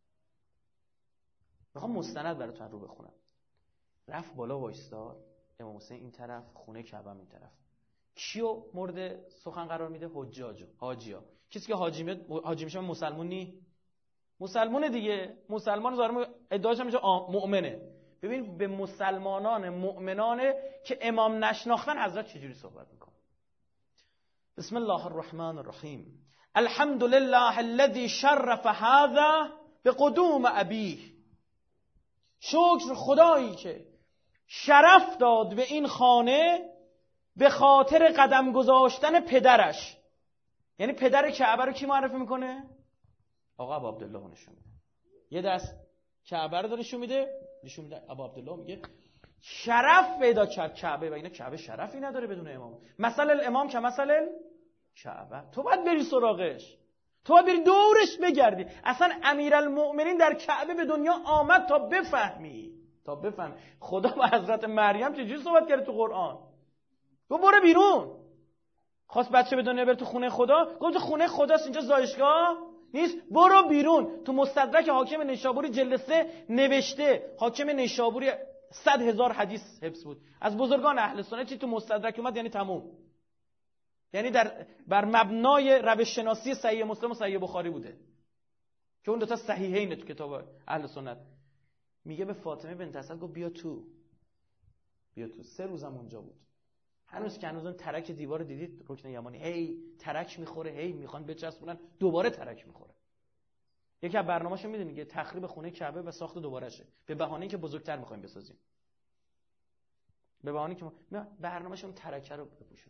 میخوام مستند براتون رو بخونم. رفت بالا وایستاد، امام حسین این طرف، خونه کعبه این طرف. کیو مورد سخن قرار میده؟ حاجیا. کسی که حاجی میشه مسلمونه دیگه. مسلمان ظاهر ادعاش میشه مؤمنه. ببین به مسلمانان مؤمنانه که امام نشناختن حضرت چجوری صحبت میکنه. بسم الله الرحمن الرحیم. الحمد لله الذي شرف هذا بقدوم ابیه. شکر خدایی که شرف داد به این خانه به خاطر قدم گذاشتن پدرش. یعنی پدر کعبه رو کی معرفی میکنه؟ آقا ابو عبدالله نشون میده. یه دست کعبه رو نشون میده ابو عبدالله میگه شرف پیدا کرد کعبه، و اینا کعبه شرفی نداره بدون امام. مثل الامام که مثل کعبه. تو باید بری سراغش، تو باید بری دورش بگردی. اصلا امیرالمؤمنین در کعبه به دنیا آمد تا بفهمی خدا با حضرت مریم چجوری صحبت کرده تو قرآن. گفت برو بیرون. خواست بچه به دنیا بره تو خونه خدا، گفت خونه خداست اینجا زایشگاه نیست، برو بیرون. تو مستدرک حاکم نیشابوری جلد 3 نوشته، حاکم نیشابوری 100,000 حدیث حفظ بود از بزرگان اهل سنت. چی تو مستدرک اومد یعنی تموم، یعنی بر مبنای روش شناسی صحیح مسلم و صحیح بخاری بوده که اون دوتا صحیحینه تو کتاب اهل سنت. میگه به فاطمه بنت اسد گفت بیا تو 3 روزم اونجا بود. هنوز که اون ترک دیوار دیدید رکن یمانی، هی ترک میخوره، هی میخوان بچسبونن، دوباره ترک میخوره. یکی از برنامه‌اشو میدونی که تخریب خونه کعبه و ساخت دوبارهشه، به بهانه‌ای که بزرگتر میخوایم بسازیم، به بهانه‌ای که برنامه‌شون ترکه رو بپوشونن.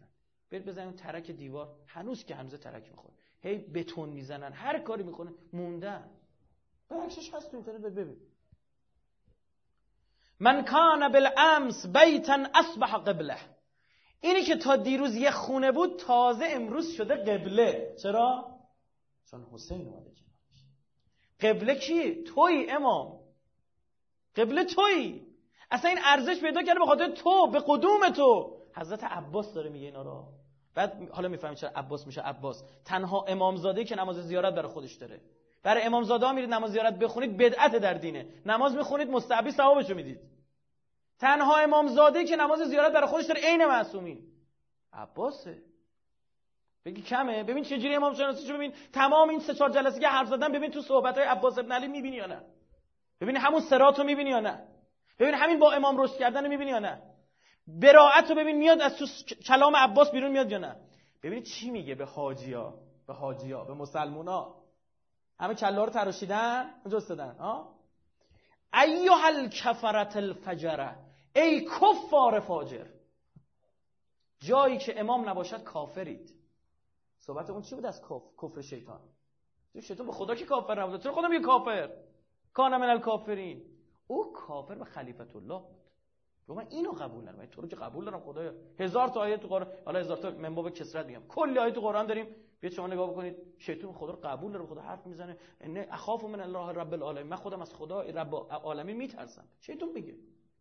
برید بزنید ترک دیوار، هنوز که هنوز ترک میخوره، هی بتون میزنن، هر کاری میکنه، موندن. برعکسش هست تو اینترنت، ببین. من کان بالامس بیتا اصبح قبله. اینی که تا دیروز یه خونه بود تازه امروز شده قبله. چرا؟ چون حسین اومده کنارش. قبله کی؟ تویی امام. قبله تویی. اصلا این ارزش پیدا کرده به خاطر تو، به قدوم تو. حضرت عباس داره میگه اینا رو. بعد حالا میفهمید چرا عباس میشه عباس. تنها امامزاده که نماز زیارت برای خودش داره. برای امامزاده ها میرید نماز زیارت بخونید، بدعت در دینه. نماز میخونید مستحبی، ثوابشو میدید. تنها امامزاده که نماز زیارت برای خودش داره عین معصومین عباسه. بگی کمه؟ ببین چجوری امام شناسیشو ببین. تمام این 3-4 جلسه که حرف زدن ببین تو صحبت‌های عباس ابن علی میبینی یا نه؟ ببین همون صراطو میبینی یا نه؟ ببین همین با امام رشد کردن میبینی یا نه؟ براءتو ببین میاد از تو کلام عباس بیرون میاد یا نه؟ ببین چی میگه به حاجیا، به مسلمونا. همه کلا رو تراشیدن، اونجا استادن. ایها الکفرة الفجره، ای کفار فاجر. جایی که امام نباشد کافرید. صحبت اون چی بود از کفر شیطان؟ شیطان به خدا که کافر نبود، چرا خدا میگه کافر؟ کان من الکافرین. او کافر به خلیفت الله بود. من اینو قبول ندارم، تو رو که قبول دارم خدایا. 1000 تا آیه تو قرآن، حالا 1000 تا من باب کثرت میگم، کلی آیه تو قرآن داریم. بیاید شما نگاه بکنید، شیطان خدا رو قبول داره، خدا حرف میزنه، ان اخاف من الله رب العالمین، من خودم از خدا رب العالمین میترسم. شیطان میگه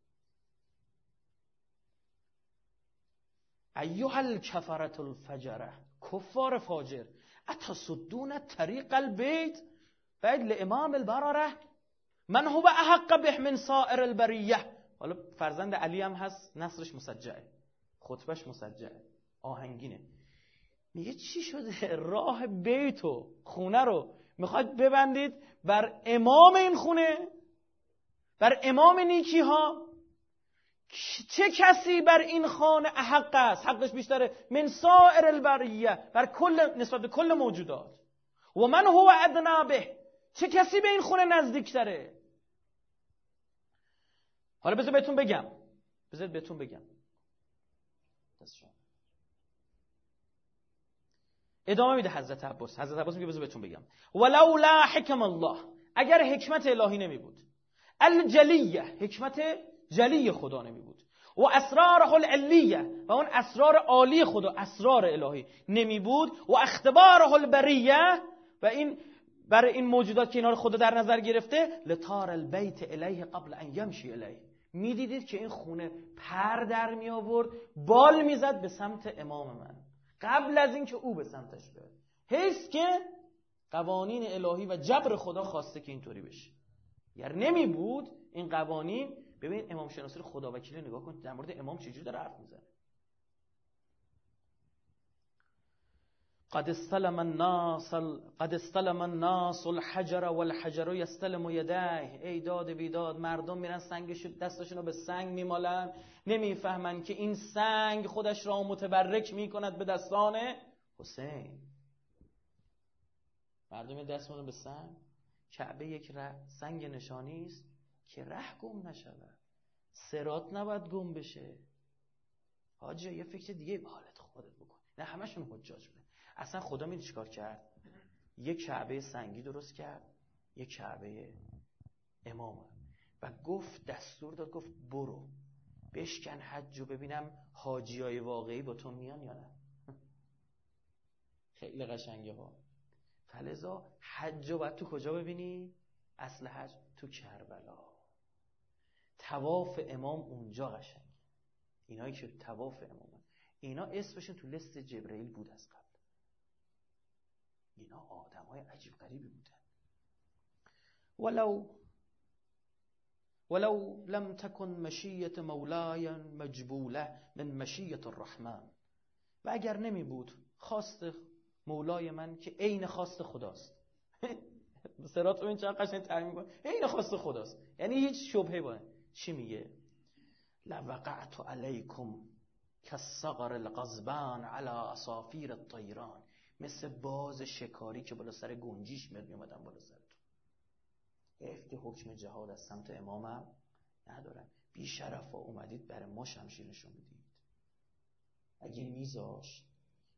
ایها الکفرة الفجره، کفار فاجر، اتصدون طریق البیت بعد لامام البرره من هو احق به من سائر البریه. حالا فرزند علی هم هست، نصرش مسجعه، خطبش مسجعه، آهنگینه. میگه چی شده؟ راه بیتو، خونه رو میخواد ببندید بر امام این خونه، بر امام نیکی ها. چه کسی بر این خانه احق است؟ حقش بیشتره من سائر البریه، بر کل، نسبت به کل موجودات. و من هو ادنا به، چه کسی به این خونه نزدیکتره؟ حالا بذار بهتون بگم. ادامه میده حضرت عباس میگه بذار بهتون بگم. ولولا حکم الله، اگر حکمت الهی نمی بود، الجلیه، حکمت جلی خدا نمی بود، و اسراره العلیه، و اون اسرار عالی خدا، اسرار الهی نمی بود، و اختباره البریه، و این برای این موجودات که اینا رو خدا در نظر گرفته، لطار البیت الیه قبل ان یمشی الیه، میدیدید که این خونه پر در می آورد، بال میزد به سمت امام من قبل از این که او به سمتش بره. حیث که قوانین الهی و جبر خدا خواسته که اینطوری بشه. اگر نمی بود این قوانین، ببین امام شناسی خدا وکیل نگاه کن در مورد امام چجوری داره حرف میزنه. قد استلم الناس الحجر والحجر یستلم یدیه. ای داد بیداد، مردم میرن دستشونو به سنگ میمالن، نمیفهمن که این سنگ خودش را متبرک میکند به دستان حسین. مردم دستشونو به سنگ. کعبه یک سنگ نشانی است که ره گم نشود، صراط نباید گم بشه. حاجی یه فکر دیگه حالت خودت بکن، نه همشون حجاج بودن. اصلا خدا میدونی چیکار کرد؟ یک کعبه سنگی درست کرد، یک کعبه امام، و گفت، دستور داد، گفت برو بشکن حج و ببینم حاجیای واقعی با تو میان یا نه. خیلی قشنگه ها. فلذا حج رو باید تو کجا ببینی؟ اصل حج تو کربلا. طواف امام اونجا قشنگه. اینایی که طواف امام، اینا اسمشون تو لیست جبرئیل بود از قبل. اینا آدمای عجیب غریبی بودن. ولو لم تكن مشیت مولای مجبوله من مشیت الرحمن، و اگر نمی بود خواست مولای من که عین خواست خداست. صراط این چقدر قشنگ تعبیر می‌کنه، عین خواست خداست، یعنی هیچ شبهه با. چی میگه؟ لوقعت علیکم کالصقر القضبان علی اصافیر الطیران، مثل باز شکاری که بالا سر گنجیش میاد میومدن بالا سرتون. افت حکم جهاد از سمت امامم ندارن. بی شرفا اومدید برای ما شمشیر نشون میدید. اگه میذاشت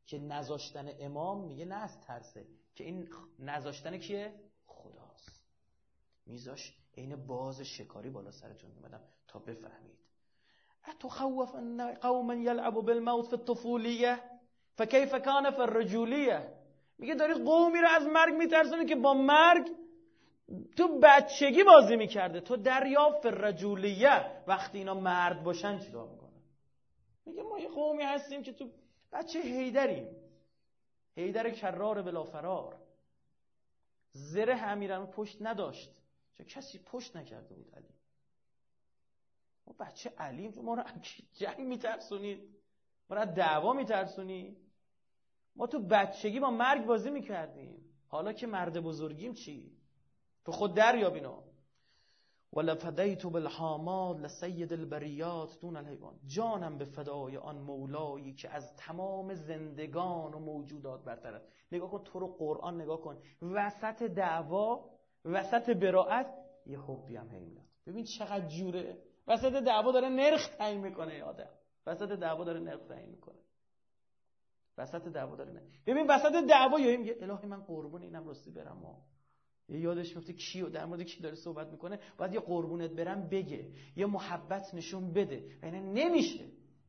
که نذاشتن امام میگه نه از ترسه، که این نذاشتن کیه؟ خداست. میذاش عین باز شکاری بالا سرتون میمدم تا بفهمید. اتخوف ان قوما يلعب بالموت في الطفولیه فكيف كان في الرجولیه. میگه داری قومی رو از مرگ میترسونی که با مرگ تو بچگی بازی میکرده. تو دریافت رجولیه، وقتی اینا مرد باشن چیکار میکنن؟ میگه ما یه قومی هستیم که تو بچه حیدریم، حیدر کرار بلا فرار. زره امیرالمومنین پشت نداشت، چون کسی پشت نکرده بود علی. ما بچه علی، ما رو جنگ میترسونید، ما رو دعوا میترسونید. ما تو بچگی با مرگ بازی میکردیم، حالا که مرد بزرگیم چی؟ تو خود دریاب اینا. ولفدیت بالحامات لسید البریات دون الحیوان. جانم به فدای آن مولایی که از تمام زندگان و موجودات برتر است. نگاه کن، تو رو قرآن نگاه کن، وسط دعوا، وسط براءت یه حبی هم میاد. ببین چقدر جوره. وسط دعوا داره نرخ تعیین میکنه آدم. وسط دعوا داره نرخ تعیین میکنه. وسط دعوا داره نه. ببین وسط دعوا یا میگه الهی من قربون اینم راستی برم یادش میفته کیو در مورد کی داره صحبت میکنه، باید یه قربونت برم بگه، یه محبت نشون بده. یعنی نمیشه.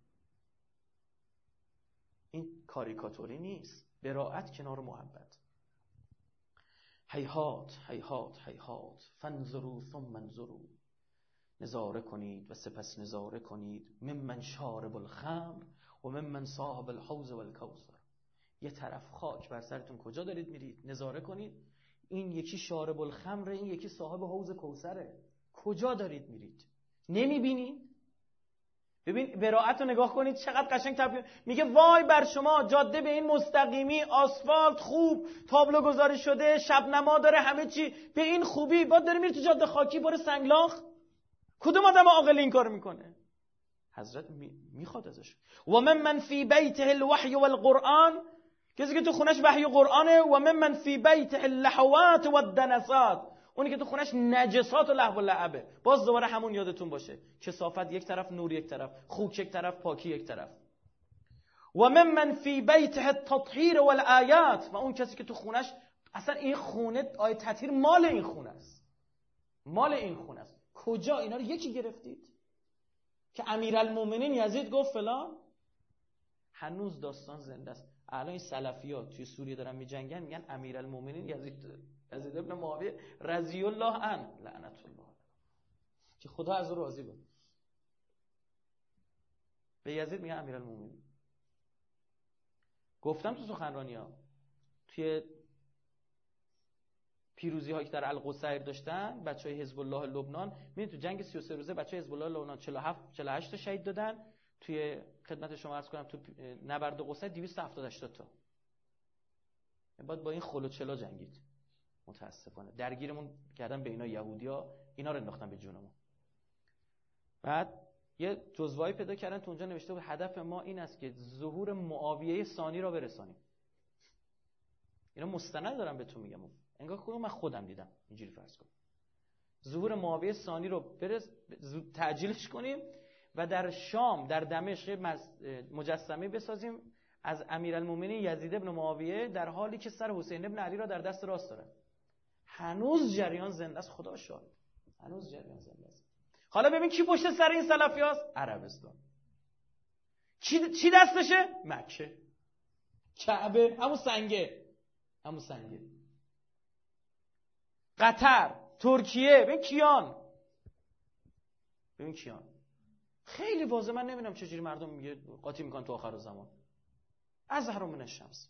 این کاریکاتوری نیست، براءت کنار محبت. هیهات هیهات هیهات فانظروا ثم انظروا. نظاره کنید و سپس نظاره کنید. ممن شارب الخمر و ممن صاحب الحوض والکوثر. یه طرف خاک بر سرتون، کجا دارید میرید؟ نظاره کنید. این یکی شارب الخمر، این یکی صاحب حوض کوثره. کجا دارید میرید؟ نمیبینید؟ ببین براءت رو نگاه کنید چقدر قشنگ تبیین میگه. وای بر شما، جاده به این مستقیمی، آسفالت خوب، تابلو گذاری شده، شبنما داره، همه چی به این خوبی، بعد داری میری تو جاده خاکی، باره سنگلاخ. کدوم آدم عاقل این کار میکنه؟ حضرت میخواد ازش. و من فی بیته الوحی والقرآن، کسی که تو خونش وحی و قرآنه. و من فی بیته اللحوات والدنسات، اونی که تو خونش نجسات و لهو و لعبه. باز دوباره همون یادتون باشه، کثافت یک طرف، نور یک طرف، خوک یک طرف، پاکی یک طرف. و من فی بیته التطهیر والآیات، و اون کسی که تو خونش اصلا این خونه آیه تطهیر مال این خونه است، مال این خونه است. کجا اینا رو یکی گرفتید که امیرالمومنین یزید گفت فلان؟ هنوز داستان زنده است. الان این سلفیات توی سوریه دارن میجنگن، میگن امیرالمومنین یزید ابن معاویه رضی الله عنه لعنت الله، که خدا از او راضی بود. به یزید میگن امیرالمومنین. گفتم تو سخنرانی‌ها، توی پیروزی هایی که در القصیر داشتن بچهای حزب الله لبنان، می‌بینید تو جنگ 33 روزه بچهای حزب الله لبنان 48 تا شهید دادن. توی خدمت شما عرض کنم تو نبرد قصیر 270 تا. بعد با این خل و چلا جنگید. متاسفانه درگیرمون کردن به اینا یهودیا، اینا رو انداختن به جون ما. بعد یه جزوه‌ای پیدا کردن تو اونجا نوشته بود هدف ما این است که ظهور معاویه ثانی را برسانیم. اینا مستند دارم بهتون میگم، انگار که من خودم دیدم. اینجوری فرض کن ظهور معاویه ثانی رو تعجیلش کنیم و در شام، در دمشق مجسمه بسازیم از امیرالمومنین یزید ابن معاویه در حالی که سر حسین ابن علی را در دست راست داره. هنوز جریان زنده است، خدا شاهد، هنوز جریان زنده است. حالا ببین کی پشت سر این سلفیاست؟ عربستان. چی دستشه؟ مکه، کعبه، همون سنگه. قطر، ترکیه، ببین کیان. خیلی واضح، من نمیدونم چجوری مردم میگه قاطی میکنن تو آخر زمان. ازهر من الشمس.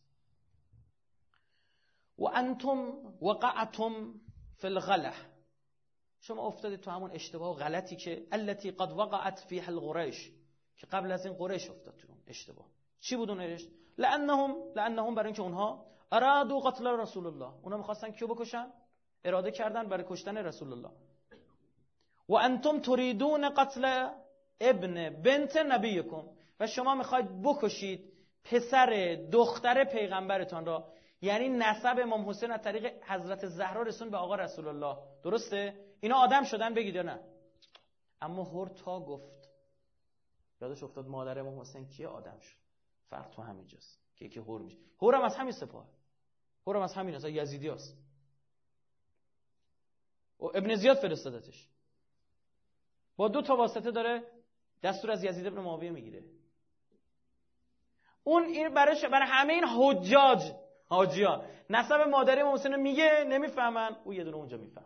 و انتم وقعتم فی الغلح، شما افتادید تو همون اشتباه و غلطی که التي قد وقعت فیها القریش، که قبل از این قریش افتاد تو اشتباه. چی بود اون لانهم برای اینکه اونها ارادوا قتل رسول الله، اونا می‌خواستن کیو بکشن؟ اراده کردن برای کشتن رسول الله. و انتم تريدون قتل ابن بنت نبیکم، و شما میخواید بکشید پسر دختر پیغمبرتان را، یعنی نسب امام حسین از طریق حضرت زهرا رسون به آقا رسول الله. درسته؟ اینا آدم شدن بگید یا نه؟ اما هورتا گفت، یادش افتاد مادر امام حسین کیه؟ آدم شد. فرق تو همینجاست که هور میشه. هور هم از همین سپاه، هور هم از همین از یزیدی هست. و ابن زیاد فرستادتش با 2 واسطه داره دستور از یزید ابن معاویه میگیره. اون این برای همه این حاجیان نسب مادری امام حسین میگه، نمیفهمن، او یه دونه اونجا میفهم.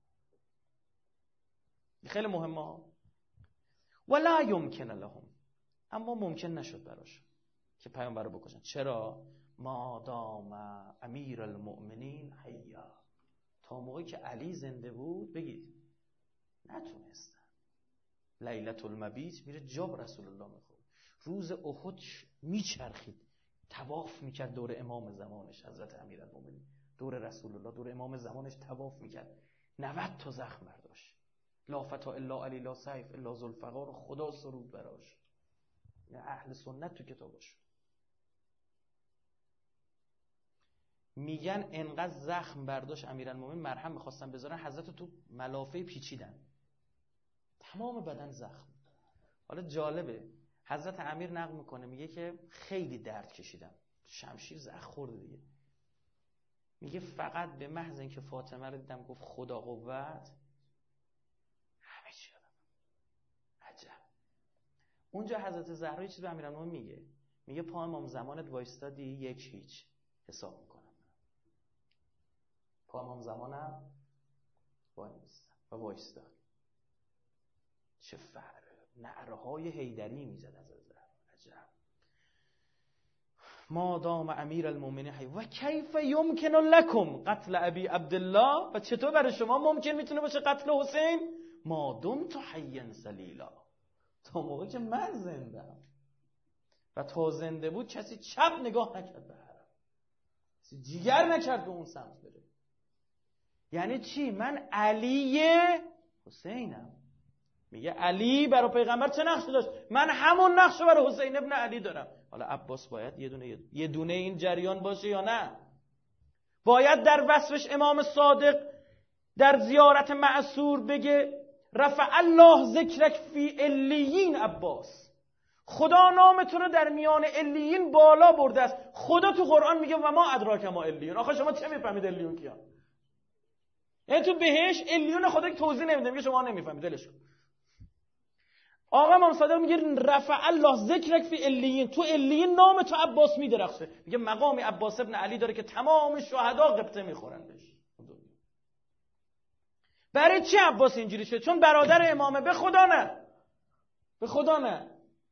خیلی مهمه. ولا یمکن لهم، اما ممکن نشد براش که پیامبر رو بکشن. چرا؟ ما دام امیر المؤمنین حیا، تا موقعی که علی زنده بود بگید نتونستن. لیلة المبیت میره جاب رسول الله میخورد، روز احد میچرخید، طواف میکرد دور امام زمانش حضرت امیرالمومنین، دور رسول الله، دور امام زمانش طواف میکرد. 90 تا زخم برداشت. لا فتا الا علی لا سیف الا ذوالفقار، خدا سرود براش. اهل سنت تو کتابش میگن انقدر زخم برداشت امیرالمومنین، مرهم میخواستن بذارن، حضرت تو ملافه پیچیدن، تمام بدن زخم. حالا جالبه حضرت امیر نقل میکنه، میگه که خیلی درد کشیدم، شمشیر زخم خورده دیگه. میگه فقط به محض اینکه فاطمه رو دیدم گفت خدا قوت، همه چی یادم. عجب. اونجا حضرت زهرا یه چیز به امیرالمومنین میگه پا امام زمانت وایستادی 1-0 حساب میکنم، پا امام زمانم وایستاد. چه نعرهای حیدری میزد از زهرا. عجب. ما دام امیر المؤمنین حی و کیف یمکن لکم قتل ابی عبدالله، و چطور برای شما ممکن میتونه باشه قتل حسین؟ ما دمت حیا سلیلا، تا موقعی که من زنده‌ام. و تا زنده بود کسی چپ نگاه نکرد به حرم، کسی جیگر نکرد به اون سمت بره. یعنی چی؟ من علی حسینم. میگه علی برای پیغمبر چه نقشی داشت؟ من همون نقش رو برای حسین ابن علی دارم. حالا عباس باید یه دونه این جریان باشه یا نه؟ باید در وصفش امام صادق در زیارت معصور بگه رفع الله ذکرک فی علیین عباس، خدا نام تو رو در میان علیین بالا برده است. خدا تو قرآن میگه و ما ادراک ما علیون. آخه شما چه میفهمید علیون کیا؟ یعنی تو بهش علیون خدا که توضیح نمیده، میگه شما نمیفهمید، دلش کن. آقا امام صادق میگه رفع الله ذکرک فی علیین، تو علیین نام تو عباس میدرخشه. میگه مقام عباس ابن علی داره که تمام شهدا قبطه میخورن بهش. برای چی عباس اینجوری شد؟ چون برادر امامه. به خدا نه، به خدا نه.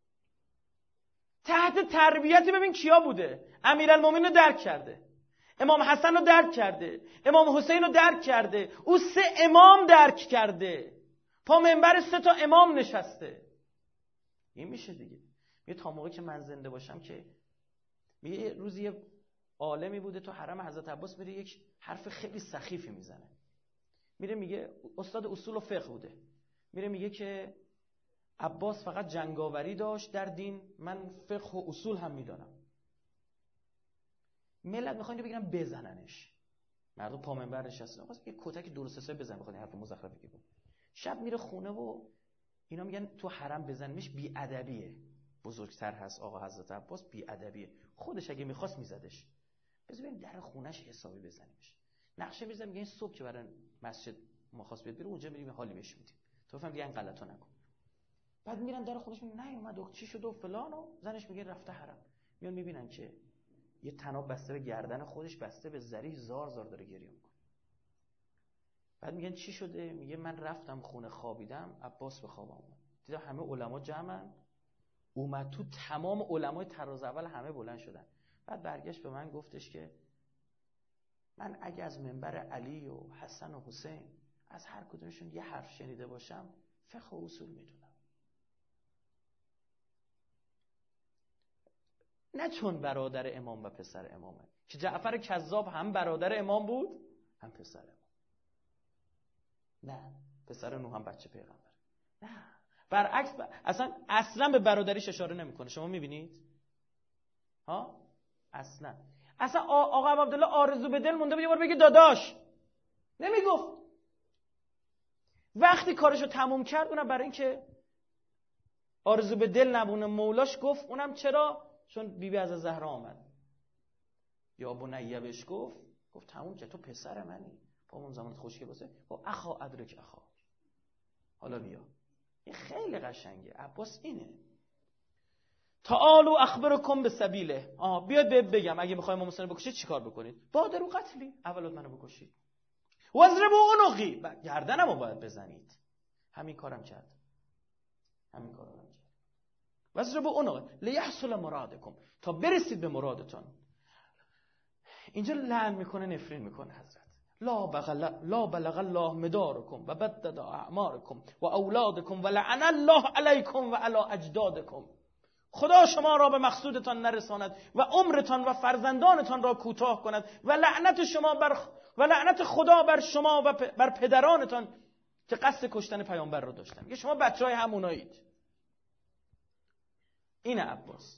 تحت تربیتی ببین کیا بوده. امیرالمومنین رو درک کرده، امام حسن رو درک کرده، امام حسین رو درک کرده، او 3 امام درک کرده، پا منبر 3 تا امام نشسته. این میشه دیگه. میگه تا موقعی که من زنده باشم که میگه روزی یه عالمی بوده تو حرم حضرت عباس، میره یک حرف خیلی سخیفی میزنه. میره میگه استاد اصول و فقه بوده، میره میگه که عباس فقط جنگاوری داشت در دین، من فقه و اصول هم میدانم. ملت میخوان اینو بگیرن بزننش، مردم پا منبر نشستن، واسه یه کتک درست حسابی بزنن، بخواد حرف مزخرفی بگه. شب میره خونه و اینا میگن تو حرم بزنیمش بی ادبیه، بزرگتر هست آقا حضرت عباس، بی ادبیه. خودش اگه میخواست میزدش. بذار بریم در خونش حسابی بزنیمش. نقشه میذارم، میگه این صبح که برای مسجد ما خواست بیاد بره اونجا، میریم حالی بهش میدیم، تو فهم دیگه این غلطا نکن. بعد میرن در خونش، میگن نه اومد چی شد و فلان، و زنش میگه رفته حرم. میان میبینن که یه طناب بسته به گردن خودش، بسته به زری، زار زار داره گریه میکنه. بعد میگن چی شده؟ میگه من رفتم خونه خوابیدم، عباس به خوابم اومد، دیدم همه علما جمعن، اومد تو، تمام علمای طراز اول همه بلند شدن. بعد برگشت به من گفتش که من اگه از منبر علی و حسن و حسین از هر کدومشون یه حرف شنیده باشم، فقه و اصول میدونم. نه چون برادر امام و پسر امامه، که جعفر کذاب هم برادر امام بود هم پسر امام. نه، پسر نوح هم بچه پیغمبر. نه، برعکس اصلا به برادریش اشاره نمیکنه. شما میبینید؟ ها؟ اصلا آقا عبدالله آرزو به دل مونده بود یه بار بگه داداش، نمیگفت. وقتی کارشو تموم کرد، اونم برای اینکه آرزو به دل نبونه مولاش گفت، اونم چرا؟ چون بیبی از زهرا آمد. یا بنیه بهش گفت تموم که تو پسر منی، با اون زمانت خوشگل باشه، با اخا ادرک اخا، حالا بیا. این خیلی قشنگه. عباس اینه. تعالوا اخبرکم بسبیله. بیاد بگم اگه میخوایم امام حسین بکشید چیکار بکنید؟ بادروا قتلی، اول منو بکشید. واضربوا عنقی، گردنمو باید بزنید. همین کارم کرد. واضربوا عنقی لیحصل مرادکم، تا برسید به مرادتون. اینجا لعن میکنه، نفرین میکنه حضرت. لا بلغ الله مدارکم و بدد اعمارکم و اولادکم و لعن الله علیکم و علی اجدادکم. خدا شما را به مقصودتان نرساند و عمرتان و فرزندانتان را کوتاه کند و لعنت خدا بر شما و بر پدرانتان که قصد کشتن پیامبر را داشتن. که شما بچهای همونایید. این عباس.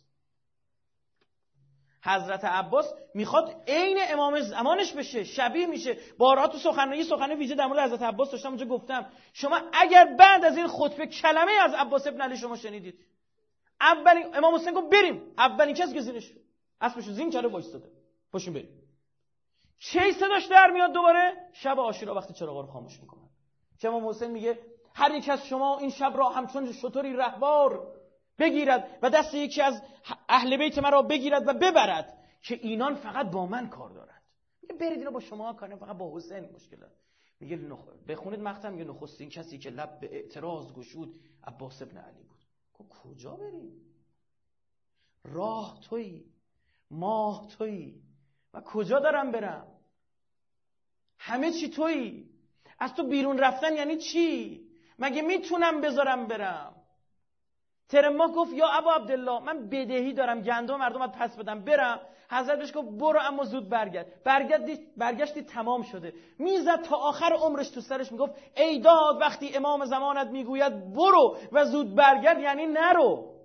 حضرت عباس میخواد عین امام زمانش بشه، شبیه میشه. بارها تو سخنرانی ویژه در مورد حضرت عباس داشتم، اونجا گفتم شما اگر بعد از این خطبه کلمه از عباس ابن علی شما شنیدید، اولین امام حسین گفت بریم، اولین کسی که زینش اسمشو زین کرده وایستاده، پاشیم بریم. چه صداش در میاد دوباره؟ شب عاشورا وقتی چراغا رو خاموش میکنن، که امام حسین میگه هر یک از شما این شب را همچون شتری رهوار بگیرد و دست یکی از اهل بیت مرا بگیرد و ببرد که اینان فقط با من کار دارند. میگه برید اینا با شما کار نمی‌کنن، فقط با حسین مشکل دارن. میگه بخونید مقطع، میگه نخستین کسی که لب به اعتراض گشود عباس ابن علی بود. کجا بریم؟ راه تویی، ماه تویی، و کجا دارم برم؟ همه چی تویی. از تو بیرون رفتن یعنی چی؟ مگه میتونم بذارم برم؟ ترماه گفت یا ابا عبدالله من بدهی دارم، گندم مردم باید پس بدم، برم. حضرت بهش گفت برو اما زود برگشتی تمام شده. میزد تا آخر عمرش تو سرش، میگفت ای داد وقتی امام زمانت میگوید برو و زود برگرد، یعنی نرو.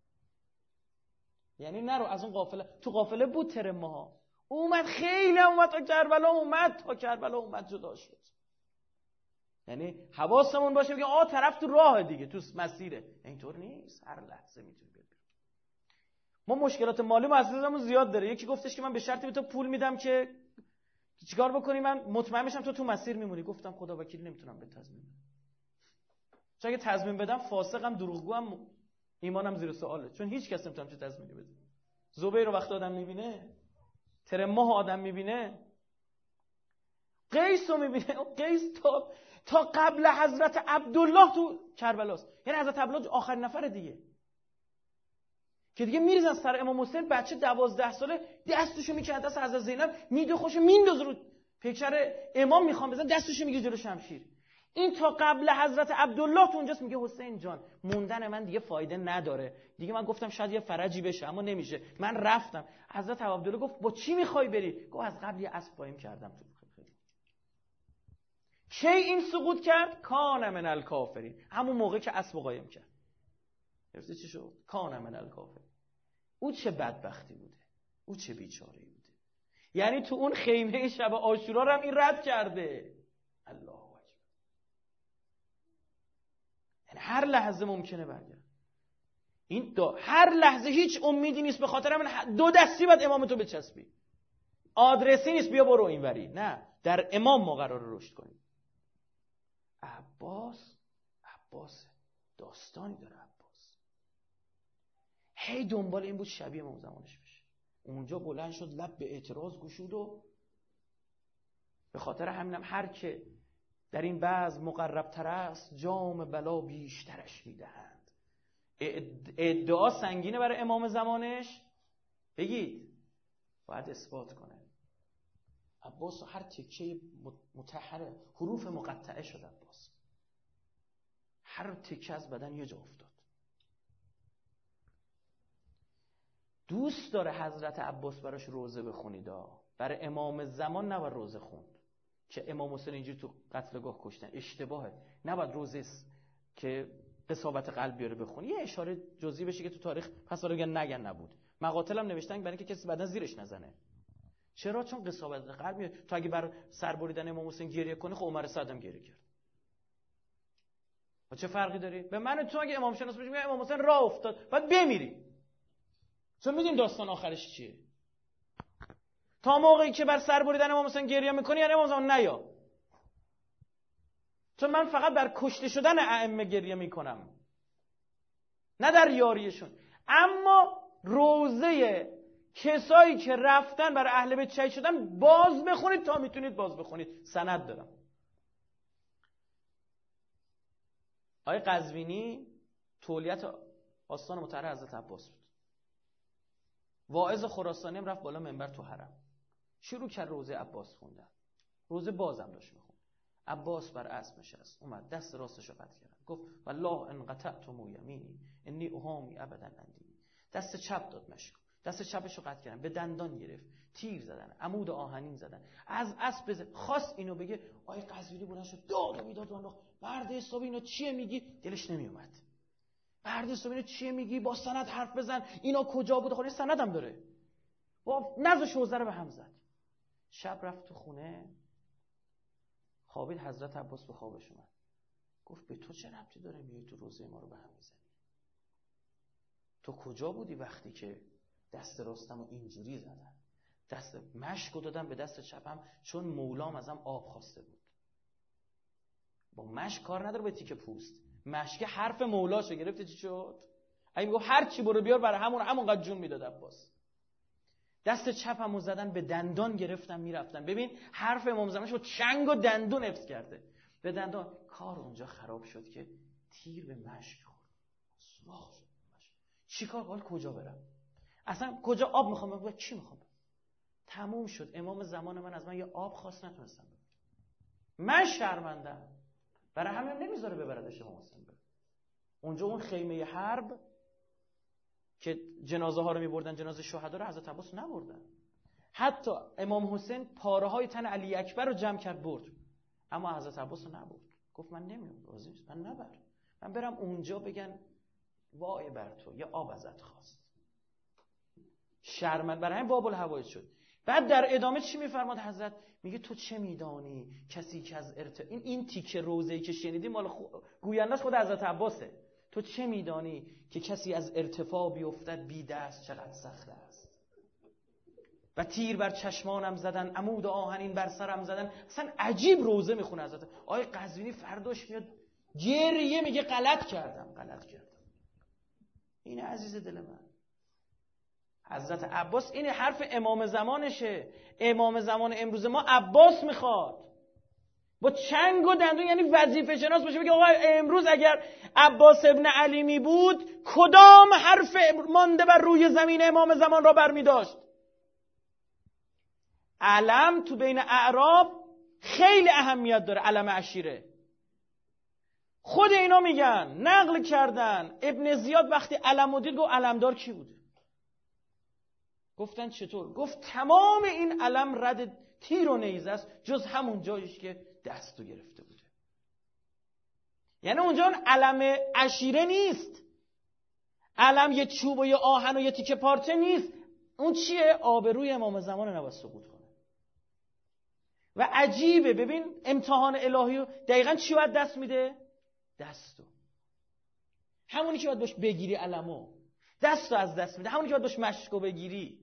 از اون قافله، تو قافله بود ترماه، اومد خیلی اومد تا کربلا اومد جدا شد. یعنی حواسمون باشه بگیم طرف تو راه دیگه، تو مسیره. اینطور نیست، هر لحظه میتونی بری. ما مشکلات مالی مؤسسمون زیاد داره. یکی گفتش که من به شرطی به تو پول میدم که چیکار بکنی من مطمئن بشم تو مسیر میمونی. گفتم خدا وکیلی نمیتونم به تضمین بدم، چون اگه تضمین بدم فاسقم، دروغگوام، ایمانم زیر سواله، چون هیچ کس نمیتونه چه تضمینی بده. زبیر رو وقتی آدم میبینه، ترماه آدم میبینه، قیس رو میبینه. قیس تا قبل حضرت عبدالله تو کربلاست. یعنی حضرت عبدالله آخرین نفر دیگه که دیگه میریزن سر امام حسین. بچه 12 ساله دستشو میکنه دست حضرت زینب، میده خوشو میندازه رو پیکر امام، میخوام بزن دستشو میگیره جلو شمشیر. این تا قبل حضرت عبدالله تو اونجاست. میگه حسین جان موندن من دیگه فایده نداره، دیگه من گفتم شاید یه فرجی بشه اما نمیشه، من رفتم. حضرت عبدالله گفت با چی میخوای بری؟ گفت از قبل یه اسب قایم کردم تو. کی این سقوط کرد؟ کان من الکافرین، همون موقع که اسب قایم کرد. گفتی چی شد؟ کان من الکافرین. او چه بدبختی بوده، او چه بیچاره‌ای بوده. یعنی تو اون خیمه شب عاشورا هم این رد کرده. الله اکبر. یعنی هر لحظه ممکنه برگرد. این هر لحظه هیچ امیدی نیست، به خاطر من 2 دستی باید امامتو بچسبی. آدرسی نیست بیا برو اینوری، نه، در امام ما قراره رشد کنیم. عباس داستانی داره. عباس هی دنبال این بود شبیه امام زمانش بشه. اونجا بلند شد لب به اعتراض گشود و به خاطر همینم هر که در این بزم مقرب تر است جام بلا بیشترش میدهند. ادعا سنگینه برای امام زمانش، بگید باید اثبات کنه. عباس هر تکه متحره حروف مقطعه شد. عباس هر تکه از بدن یه جا افتاد. دوست داره حضرت عباس براش روزه بخونید. برای امام زمان نباید روزه خوند که امام حسین اینجوری تو قتلگاه کشتن، اشتباهه. نباید روزه که قساوت قلب بیاره بخونی. یه اشاره جزئی بشه که تو تاریخ پس بگن نگن نبود. مقاتل هم نوشتن برای اینکه کسی بعدن زیرش نزنه. چرا؟ چون قساوت قلب میاد. تو اگه بر سر بریدن امام حسین گریه کنی، خب عمر صدام گریه کرد. و چه فرقی داره؟ به من تو اگه امام شناس بشی میگه امام حسین راه افتاد، بعد بمیری. چون میدونیم داستان آخرش چیه. تا موقعی که بر سر بریدن امام حسین گریه میکنی یعنی امام زمان نیا. چون من فقط بر کشته شدن ائمه گریه میکنم، نه در یاریشون. اما روزه کسایی که رفتن برای اهل بیت شهید شدن باز بخونید تا میتونید باز بخونید، سند دارم. آقای قزوینی تولیت آستان مطهر حضرت عباس بود. واعظ خراسانی هم رفت بالا منبر تو حرم، شروع کرد روزه عباس خوندن. روزه بازم داشت میخوند. عباس بر اسب نشست، اومد دست راستشو قطع کرد، گفت والله ان قطعتم یمینی انی اهامی ابدا اندی. دست چپ داد مشک، دست چپشو قطع کردن، به دندان گرفت، تیر زدن، عمود آهنین زدن، از اسب خواست اینو بگه. آقای قزوینی بلند شد داد و بیداد انداخت. مرد حسابی اینو چیه میگی؟ دلش نمیومد. مرد حسابی اینو چیه میگی؟ با سند حرف بزن، اینا کجا بود؟ خودش سندم داره. با نذاش حوزه رو به هم زد. شب رفت تو خونه، خوابید. حضرت عباس به خوابش اومد، گفت به تو چه ربطی داره میای تو روزه ما رو به هم میزنی؟ تو کجا بودی وقتی که دست راستم رو اینجوری زدن، دست مشکو دادم به دست چپم چون مولام ازم آب خواسته بود. با مشک کار نداره به تیکه پوست، مشک حرف مولاشو گرفته. چی شد؟ اگه میگه هر چی برو بیار برای همونقدر جون میداد عباس. دست چپمو زدن، به دندان گرفتم میرفتن. ببین حرف امام زمانش با چنگ و دندون حفظ کرده. به دندان. کار اونجا خراب شد که تیر به مشک خورد، سوراخ شد. چیکار کنم؟ کجا برم؟ اصلا کجا آب میخوام بگم؟ چی میخوام؟ تموم شد. امام زمان من از من یه آب خواست، نتونستم بگم. من شرمندم. برای همین نمیذاره ببردش امام حسین بره. اونجا اون خیمه حرب که جنازه ها رو میبردن، جنازه شهدا رو حضرت عباس نبردن. حتی امام حسین پاره های تن علی اکبر رو جمع کرد برد، اما حضرت عباس رو نبرد. گفت من نمیام، راضی نیستم، من نبر، من برم اونجا بگن وای بر تو، یه آب ازت خواست. شرمند. برای همین باب الحوائج شد. بعد در ادامه چی میفرماد حضرت؟ میگه تو چه میدانی کسی که از این تیکه روزه‌ای که شنیدیم مال گوینده‌اش خود حضرت عباسه. تو چه میدانی که کسی از ارتفاع بیفتد بی دست چقدر سخت است. و تیر بر چشمانم زدن، عمود آهنین بر سرم زدن. اصلا عجیب روزه میخونه حضرت. آقای قزوینی فرداش میاد گریه میگه غلط کردم. این عزیز دل من حضرت عباس. این حرف امام زمانشه. امام زمان امروز ما عباس میخواد با چنگ و دندون، یعنی وظیفه شناس باشه، بگه آقا امروز اگر عباس ابن علی می بود کدام حرف مانده بر روی زمین امام زمان را برمی داشت. علم تو بین اعراب خیلی اهمیت داره. علم عشیره خود اینا میگن، نقل کردن. ابن زیاد وقتی علمو دید گفت علمدار کی بوده؟ گفتن چطور؟ گفت تمام این علم رد تیر و نیزه است جز همون جایش که دستو گرفته بوده. یعنی اونجا اون علم عشیره نیست، علم یه چوب و یه آهن و یه تیکه پارچه نیست. اون چیه؟ آبروی امام زمان نباید سقوط کنه. و عجیبه، ببین امتحان الهی رو دقیقاً چی باید دست میده؟ دستو. همونی که باید باش بگیری علمو، دستو از دست میده. همونی که باید باش مشکو بگیری.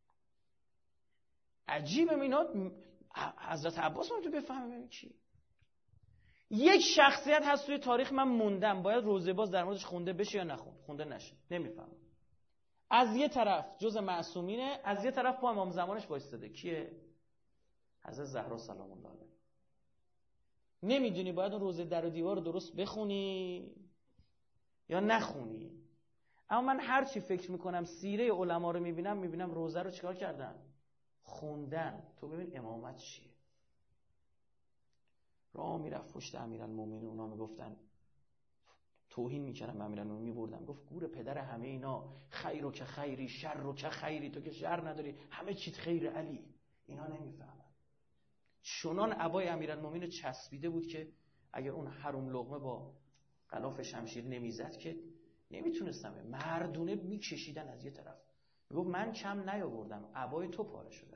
عجیبه اینا. حضرت عباس ما تو بفهمیم چی. یک شخصیت هست توی تاریخ من موندم، باید روزه باز در موردش خونده بشه یا خونده نشه، نمیفهمم. از یه طرف جز معصومینه، از یه طرف با امام زمانش وایستاده. کیه؟ حضرت زهرا سلام الله علیها. نمیدونی باید اون روزه در و دیوار رو درست بخونی یا نخونی. اما من هر چی فکر میکنم سیره علما رو میبینم روزه رو چیکار کردن؟ خوندن. تو ببین امامت چیه. راه میرفت پشت امیرالمومنین، اونا میگفتن توهین میکردن به امیرالمومنین، میبردن گفت گور پدر همه اینا، خیر و که خیری شر و که خیری، تو که شر نداری همه چیت خیر علی. اینا نمیفهمن. چنان عبای امیرالمومنین چسبیده بود که اگر اون حروم لقمه با غلاف شمشیر نمیزد که نمیتونستم. مردونه میکشیدن از یه طرف. میگفت من کم نیاوردم، عبای تو پاره شده.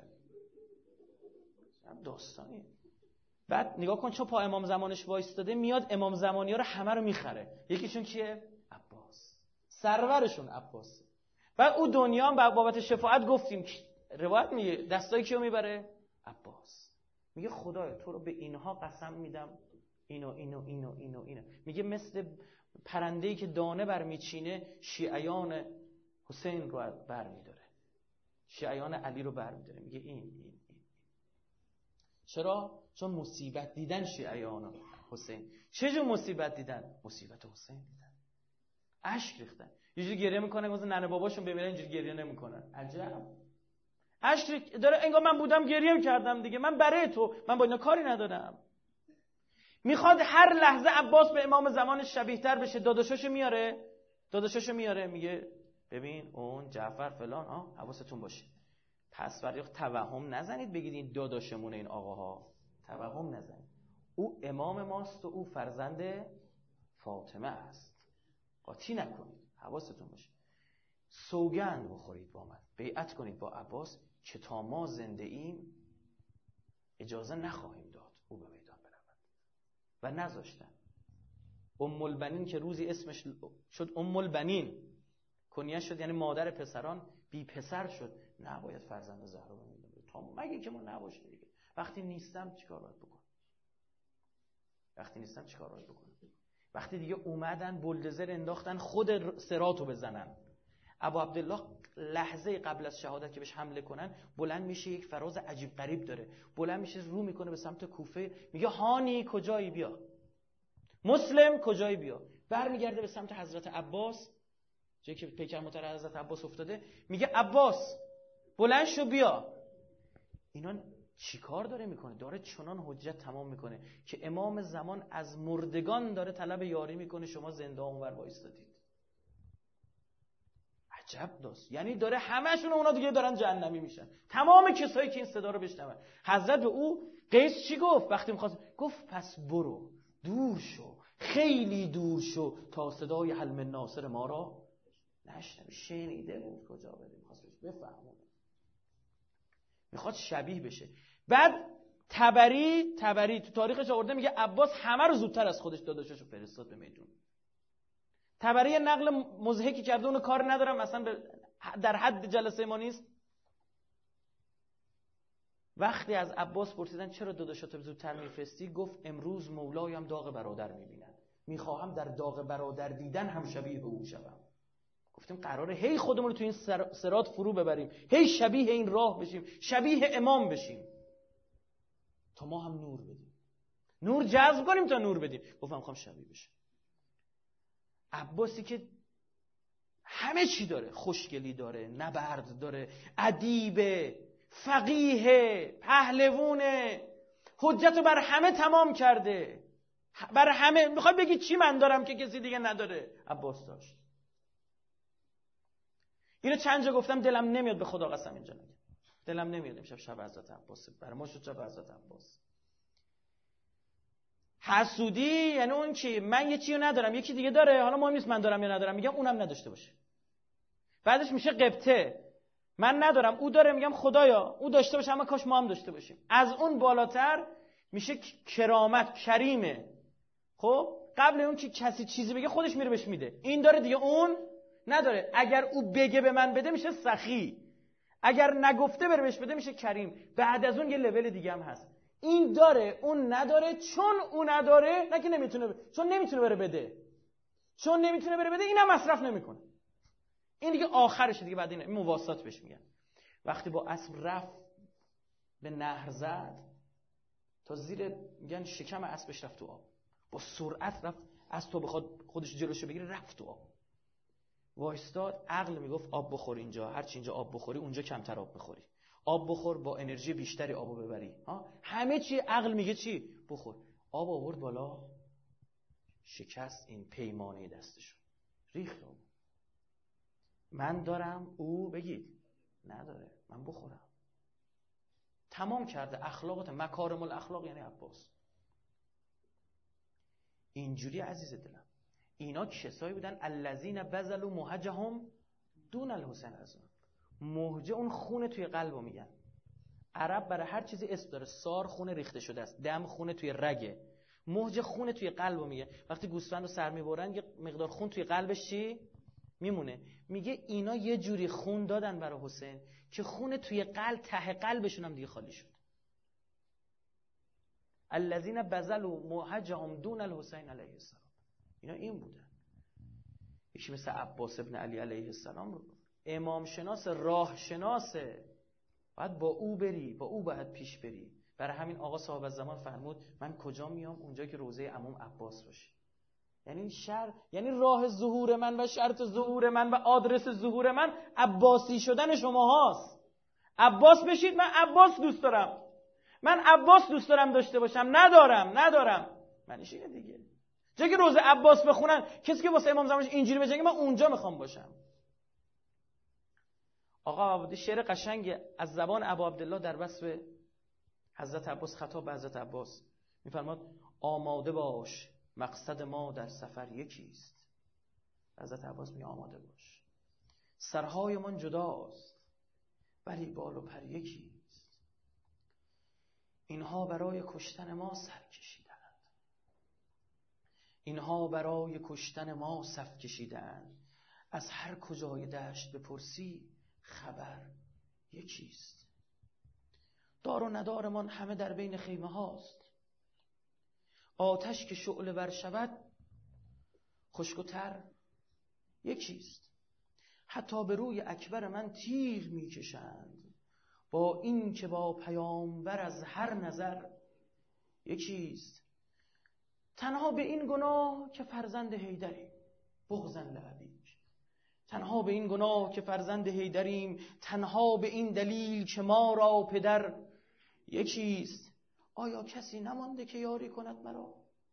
داستانیه. بعد نگاه کن چون پا امام زمانش وایستاده، میاد امام زمانی ها رو همه رو میخره. یکیشون کیه؟ عباس. سرورشون عباس. بعد او دنیا هم بابت شفاعت گفتیم روایت میگه دستای کیو میبره؟ عباس. میگه خدایا تو رو به اینها قسم میدم، اینو. میگه مثل پرنده‌ای که دانه برمیچینه شیعیان حسین رو برمیداره، شیعیان علی رو برمیداره. میگه این. چرا؟ چون مصیبت دیدن شیعیان حسین. چه جور مصیبت دیدن؟ مصیبت حسین دیدن، اشک ریختن. یه جوری گریه میکنه مثلا ننه باباشون بمیرن اینجوری گریه نمیکنن. عجب. اشک داره انگار من بودم گریه کردم دیگه، من برای تو، من با اینا کاری ندارم. میخواد هر لحظه عباس به امام زمان شبیه تر بشه. داداشاشو میاره میگه ببین اون جعفر فلان، حواستون باشه. پس برای توهم نزنید بگید این داداشمونه این آقاها، توهم نزنید. او امام ماست و او فرزند فاطمه است. قاطی نکنید، حواستون باشه. سوگند بخورید با من، بیعت کنید با عباس که تا ما زنده ایم اجازه نخواهیم داد او به میدان برود. و نذاشتن. ام البنین که روزی اسمش شد ام البنین، کنیه شد یعنی مادر پسران، بی پسر شد. نباید فرزند زهرا به میدان برود تا مگه که ما نباشه دیگه. وقتی نیستم چیکار باید بکنم؟ وقتی دیگه اومدن بولدزر انداختن خود صراطو بزنن. ابو عبدالله لحظه قبل از شهادت که بهش حمله کنن بلند میشه، یک فراز عجیب غریب داره، بلند میشه رو میکنه به سمت کوفه، میگه هانی کجایی بیا، مسلم کجایی بیا. برمیگرده به سمت حضرت عباس، جایی که پیکر مطهر حضرت عباس افتاده، میگه عباس بلند شو بیا. اینا چی کار داره میکنه؟ داره چنان حجت تمام میکنه که امام زمان از مردگان داره طلب یاری میکنه، شما زنده اونور وایستادید. عجب داست. یعنی داره همشون اونا دیگه دارن جهنمی میشن، تمام کسایی که این صدا رو بشنون. حضرت به او قیس چی گفت وقتی میخواست؟ گفت پس برو دور شو، خیلی دور شو تا صدای حلم ناصر ما را نشنوی. شنیده بود کجا بده، میخواست بهش بفهمونه، میخواد شبیه بشه. بعد تبری تو تاریخش آورده میگه عباس همه رو زودتر از خودش داداشاشو فرستاد به میدون. تبری نقل مضحکی کرده، اونو کار ندارم اصلا در حد جلسه ما نیست. وقتی از عباس پرسیدن چرا داداشاتو زودتر میفرستی، گفت امروز مولایم داغ برادر میبینن، میخواهم در داغ برادر دیدن هم شبیه به او شوم. گفتیم قراره هی خودمون رو تو این صراط فرو ببریم، هی شبیه این راه بشیم، شبیه امام بشیم تا ما هم نور بدیم، نور جذب کنیم تا نور بدیم. گفتم میخوام شبیه بشم. عباسی که همه چی داره، خوشگلی داره، نبرد داره، ادیب، فقیه، پهلوونه، حجت رو بر همه تمام کرده، بر همه. میخوای بگی چی من دارم که کسی دیگه نداره؟ عباس داشت. اینو چند جا گفتم، دلم نمیاد به خدا قسم اینجا نگم، دلم نمیاد امشب شب حضرت عباس برای ما شد شب حضرت عباس. حسودی یعنی اون چی؟ من یه چیو ندارم یکی دیگه داره، حالا مهم نیست من دارم یا ندارم، میگم اونم نداشته باشه. بعدش میشه غبطه، من ندارم او داره، میگم خدایا او داشته باشه، اما کاش ما هم داشته باشیم. از اون بالاتر میشه کرامت، کریمه. خب قبل اون که کسی چیزی بگه خودش میره بهش میده. این داره دیگه اون نداره. اگر او بگه به من بده میشه سخی، اگر نگفته بره بهش بده میشه کریم. بعد از اون یه لول دیگه هم هست. این داره اون نداره، چون اون نداره نه که نمیتونه چون نمیتونه بره بده، چون نمیتونه بره بده اینم مصرف نمیکنه. این دیگه آخرشه دیگه. بعد این مواسات بهش میگن. وقتی با اسب رفت به نهر زد تا زیر میگن شکم اسبش رفت تو آب، با سرعت رفت، از تو بخواد خودش جلوشو بگیره رفت تو آب، وایستاد. عقل میگفت آب بخور اینجا، هرچی اینجا آب بخوری اونجا کمتر آب بخوری، آب بخور با انرژی بیشتری آبو ببری. همه چی عقل میگه چی؟ بخور. آب آورد بالا، شکست این پیمانه دستشون، ریخت آب. من دارم او بگید نداره، من بخورم. تمام کرده اخلاقات، مکارم الاخلاق یعنی عباس. اینجوری عزیز دلم اینا کسایی بودن الذین بذلوا مهجهم دون الحسین ازم. مهجه اون خونه توی قلبو میگن. عرب برای هر چیزی اسم داره. سار خونه ریخته شده است، دم خونه توی رگه، مهجه خونه توی قلبو میگه. وقتی گوسفندو سر میبرن یه مقدار خون توی قلبش چی میمونه. میگه اینا یه جوری خون دادن برای حسین که خون توی قلب، ته قلبشون هم دیگه خالی شد. الذین بذلوا محجهم دون الحسین علیه السلام. اینا این بودن. یکی مثل عباس ابن علی علیه السلام رو امام شناس، راه شناسه، باید با او بری، با او باید پیش بری. برای همین آقا صاحب الزمان فرمود من کجا میام؟ اونجا که روضه عموم عباس باشه. یعنی راه ظهور من و شرط ظهور من و آدرس ظهور من عباسی شدن شما هاست. عباس بشید. من عباس دوست دارم، من عباس دوست دارم داشته باشم. ندارم منش اینه دیگه. جایی که روضه عباس بخونن، کسی که واسه امام زمانش اینجوری بجنگه، من اونجا میخوام باشم. آقا عبدی شعر قشنگ از زبان ابا عبدالله در وصف حضرت عباس، خطاب به حضرت عباس میفرماد آماده باش، مقصد ما در سفر یکیست. حضرت عباس میگه آماده باش، سرهای من جداست ولی بال و پر یکیست. اینها برای کشتن ما سر کشیدند، اینها برای کشتن ما صف کشیدند. از هر کجای دشت بپرسی خبر یکیست. دار و ندارمان همه در بین خیمه هاست. آتش که شعله ور شود خشک و تر یکیست. حتی به روی اکبر من تیر میکشند، با این که با پیامبر از هر نظر یکیست. تنها به این گناه که فرزند حیدریم بغضاً لعبیک. تنها به این گناه که فرزند حیدریم، تنها به این دلیل که ما را پدر یکیست. آیا کسی نمانده که یاری کند مرا؟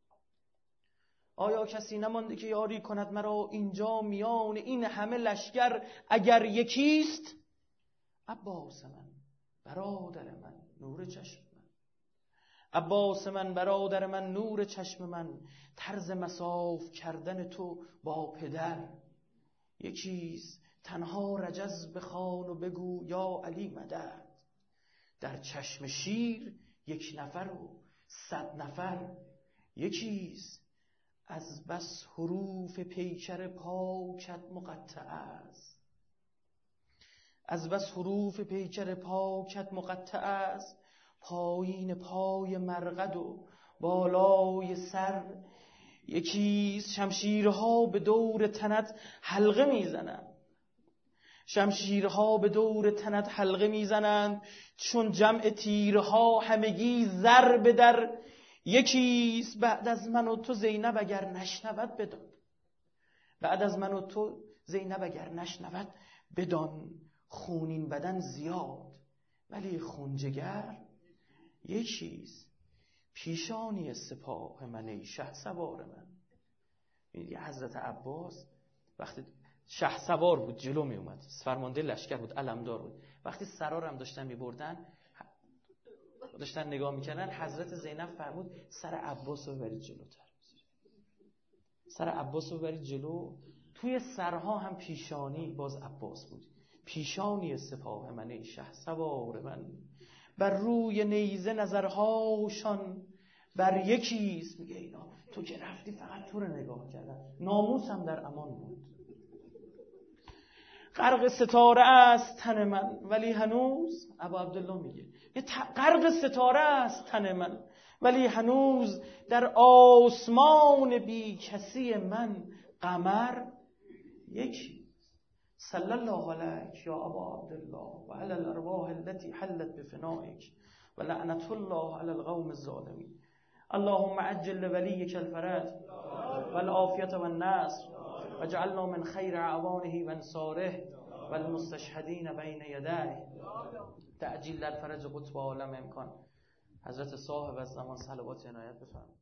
آیا کسی نمانده که یاری کند مرا؟ اینجا میان این همه لشکر اگر یکیست. عباس من برادر من نور چشم من، عباس من برادر من نور چشم من. طرز مساف کردن تو با پدر یکیست. تنها رجز بخوان و بگو یا علی مدد. در چشم شیر 1 نفر و 100 نفر یکیست. از بس حروف پیکر پاکت مقطع است، از بس حروف پیکر پاکت مقطع است. پایین پای مرقد و بالای سر یکیست. شمشیرها به دور تنت حلقه میزنند، شمشیرها به دور تنت حلقه میزنند. چون جمع تیرها همگی ضرب در یکیست. بعد از من و تو زینب اگر نشنود بدان، بعد از من و تو زینب اگر نشنود بدان. خونین بدن زیاد ولی خونجگر یکیست. پیشانی سپاه من ای شه سوار من. میدونی حضرت عباس وقتی شه سوار بود جلو می اومد، فرمانده لشکر بود، علمدار بود. وقتی سرارم داشتن می بردن، داشتن نگاه میکردن، حضرت زینب فرمود سر عباس رو ببرید جلوتر، سر عباس رو ببرید جلو. توی سرها هم پیشانی باز عباس بود. پیشانی سپاه من ای شه سوار من. بر روی نیزه نظرهاشان بر یکیست. میگه اینا تو که رفتی فقط تو رو نگاه کردن، ناموسم در امان بود. غرق ستاره است تن من ولی هنوز، ابو عبدالله میگه غرق ستاره است تن من ولی هنوز در آسمان بی کسی من قمر یکی. صلی الله علیک یا ابا عبدالله و علی الارواح التي حلت بفنائک و لعنت الله علی القوم الظالمین. اللهم عجل لولیک الفرج والعافیة والنصر وجعلنا من خیر اعوانه و انصاره والمستشهدین بین یدیه. تعجیل الفرج قطب عالم امکان. حضرت صاحب الزمان صلوات عنایت بفرمایید.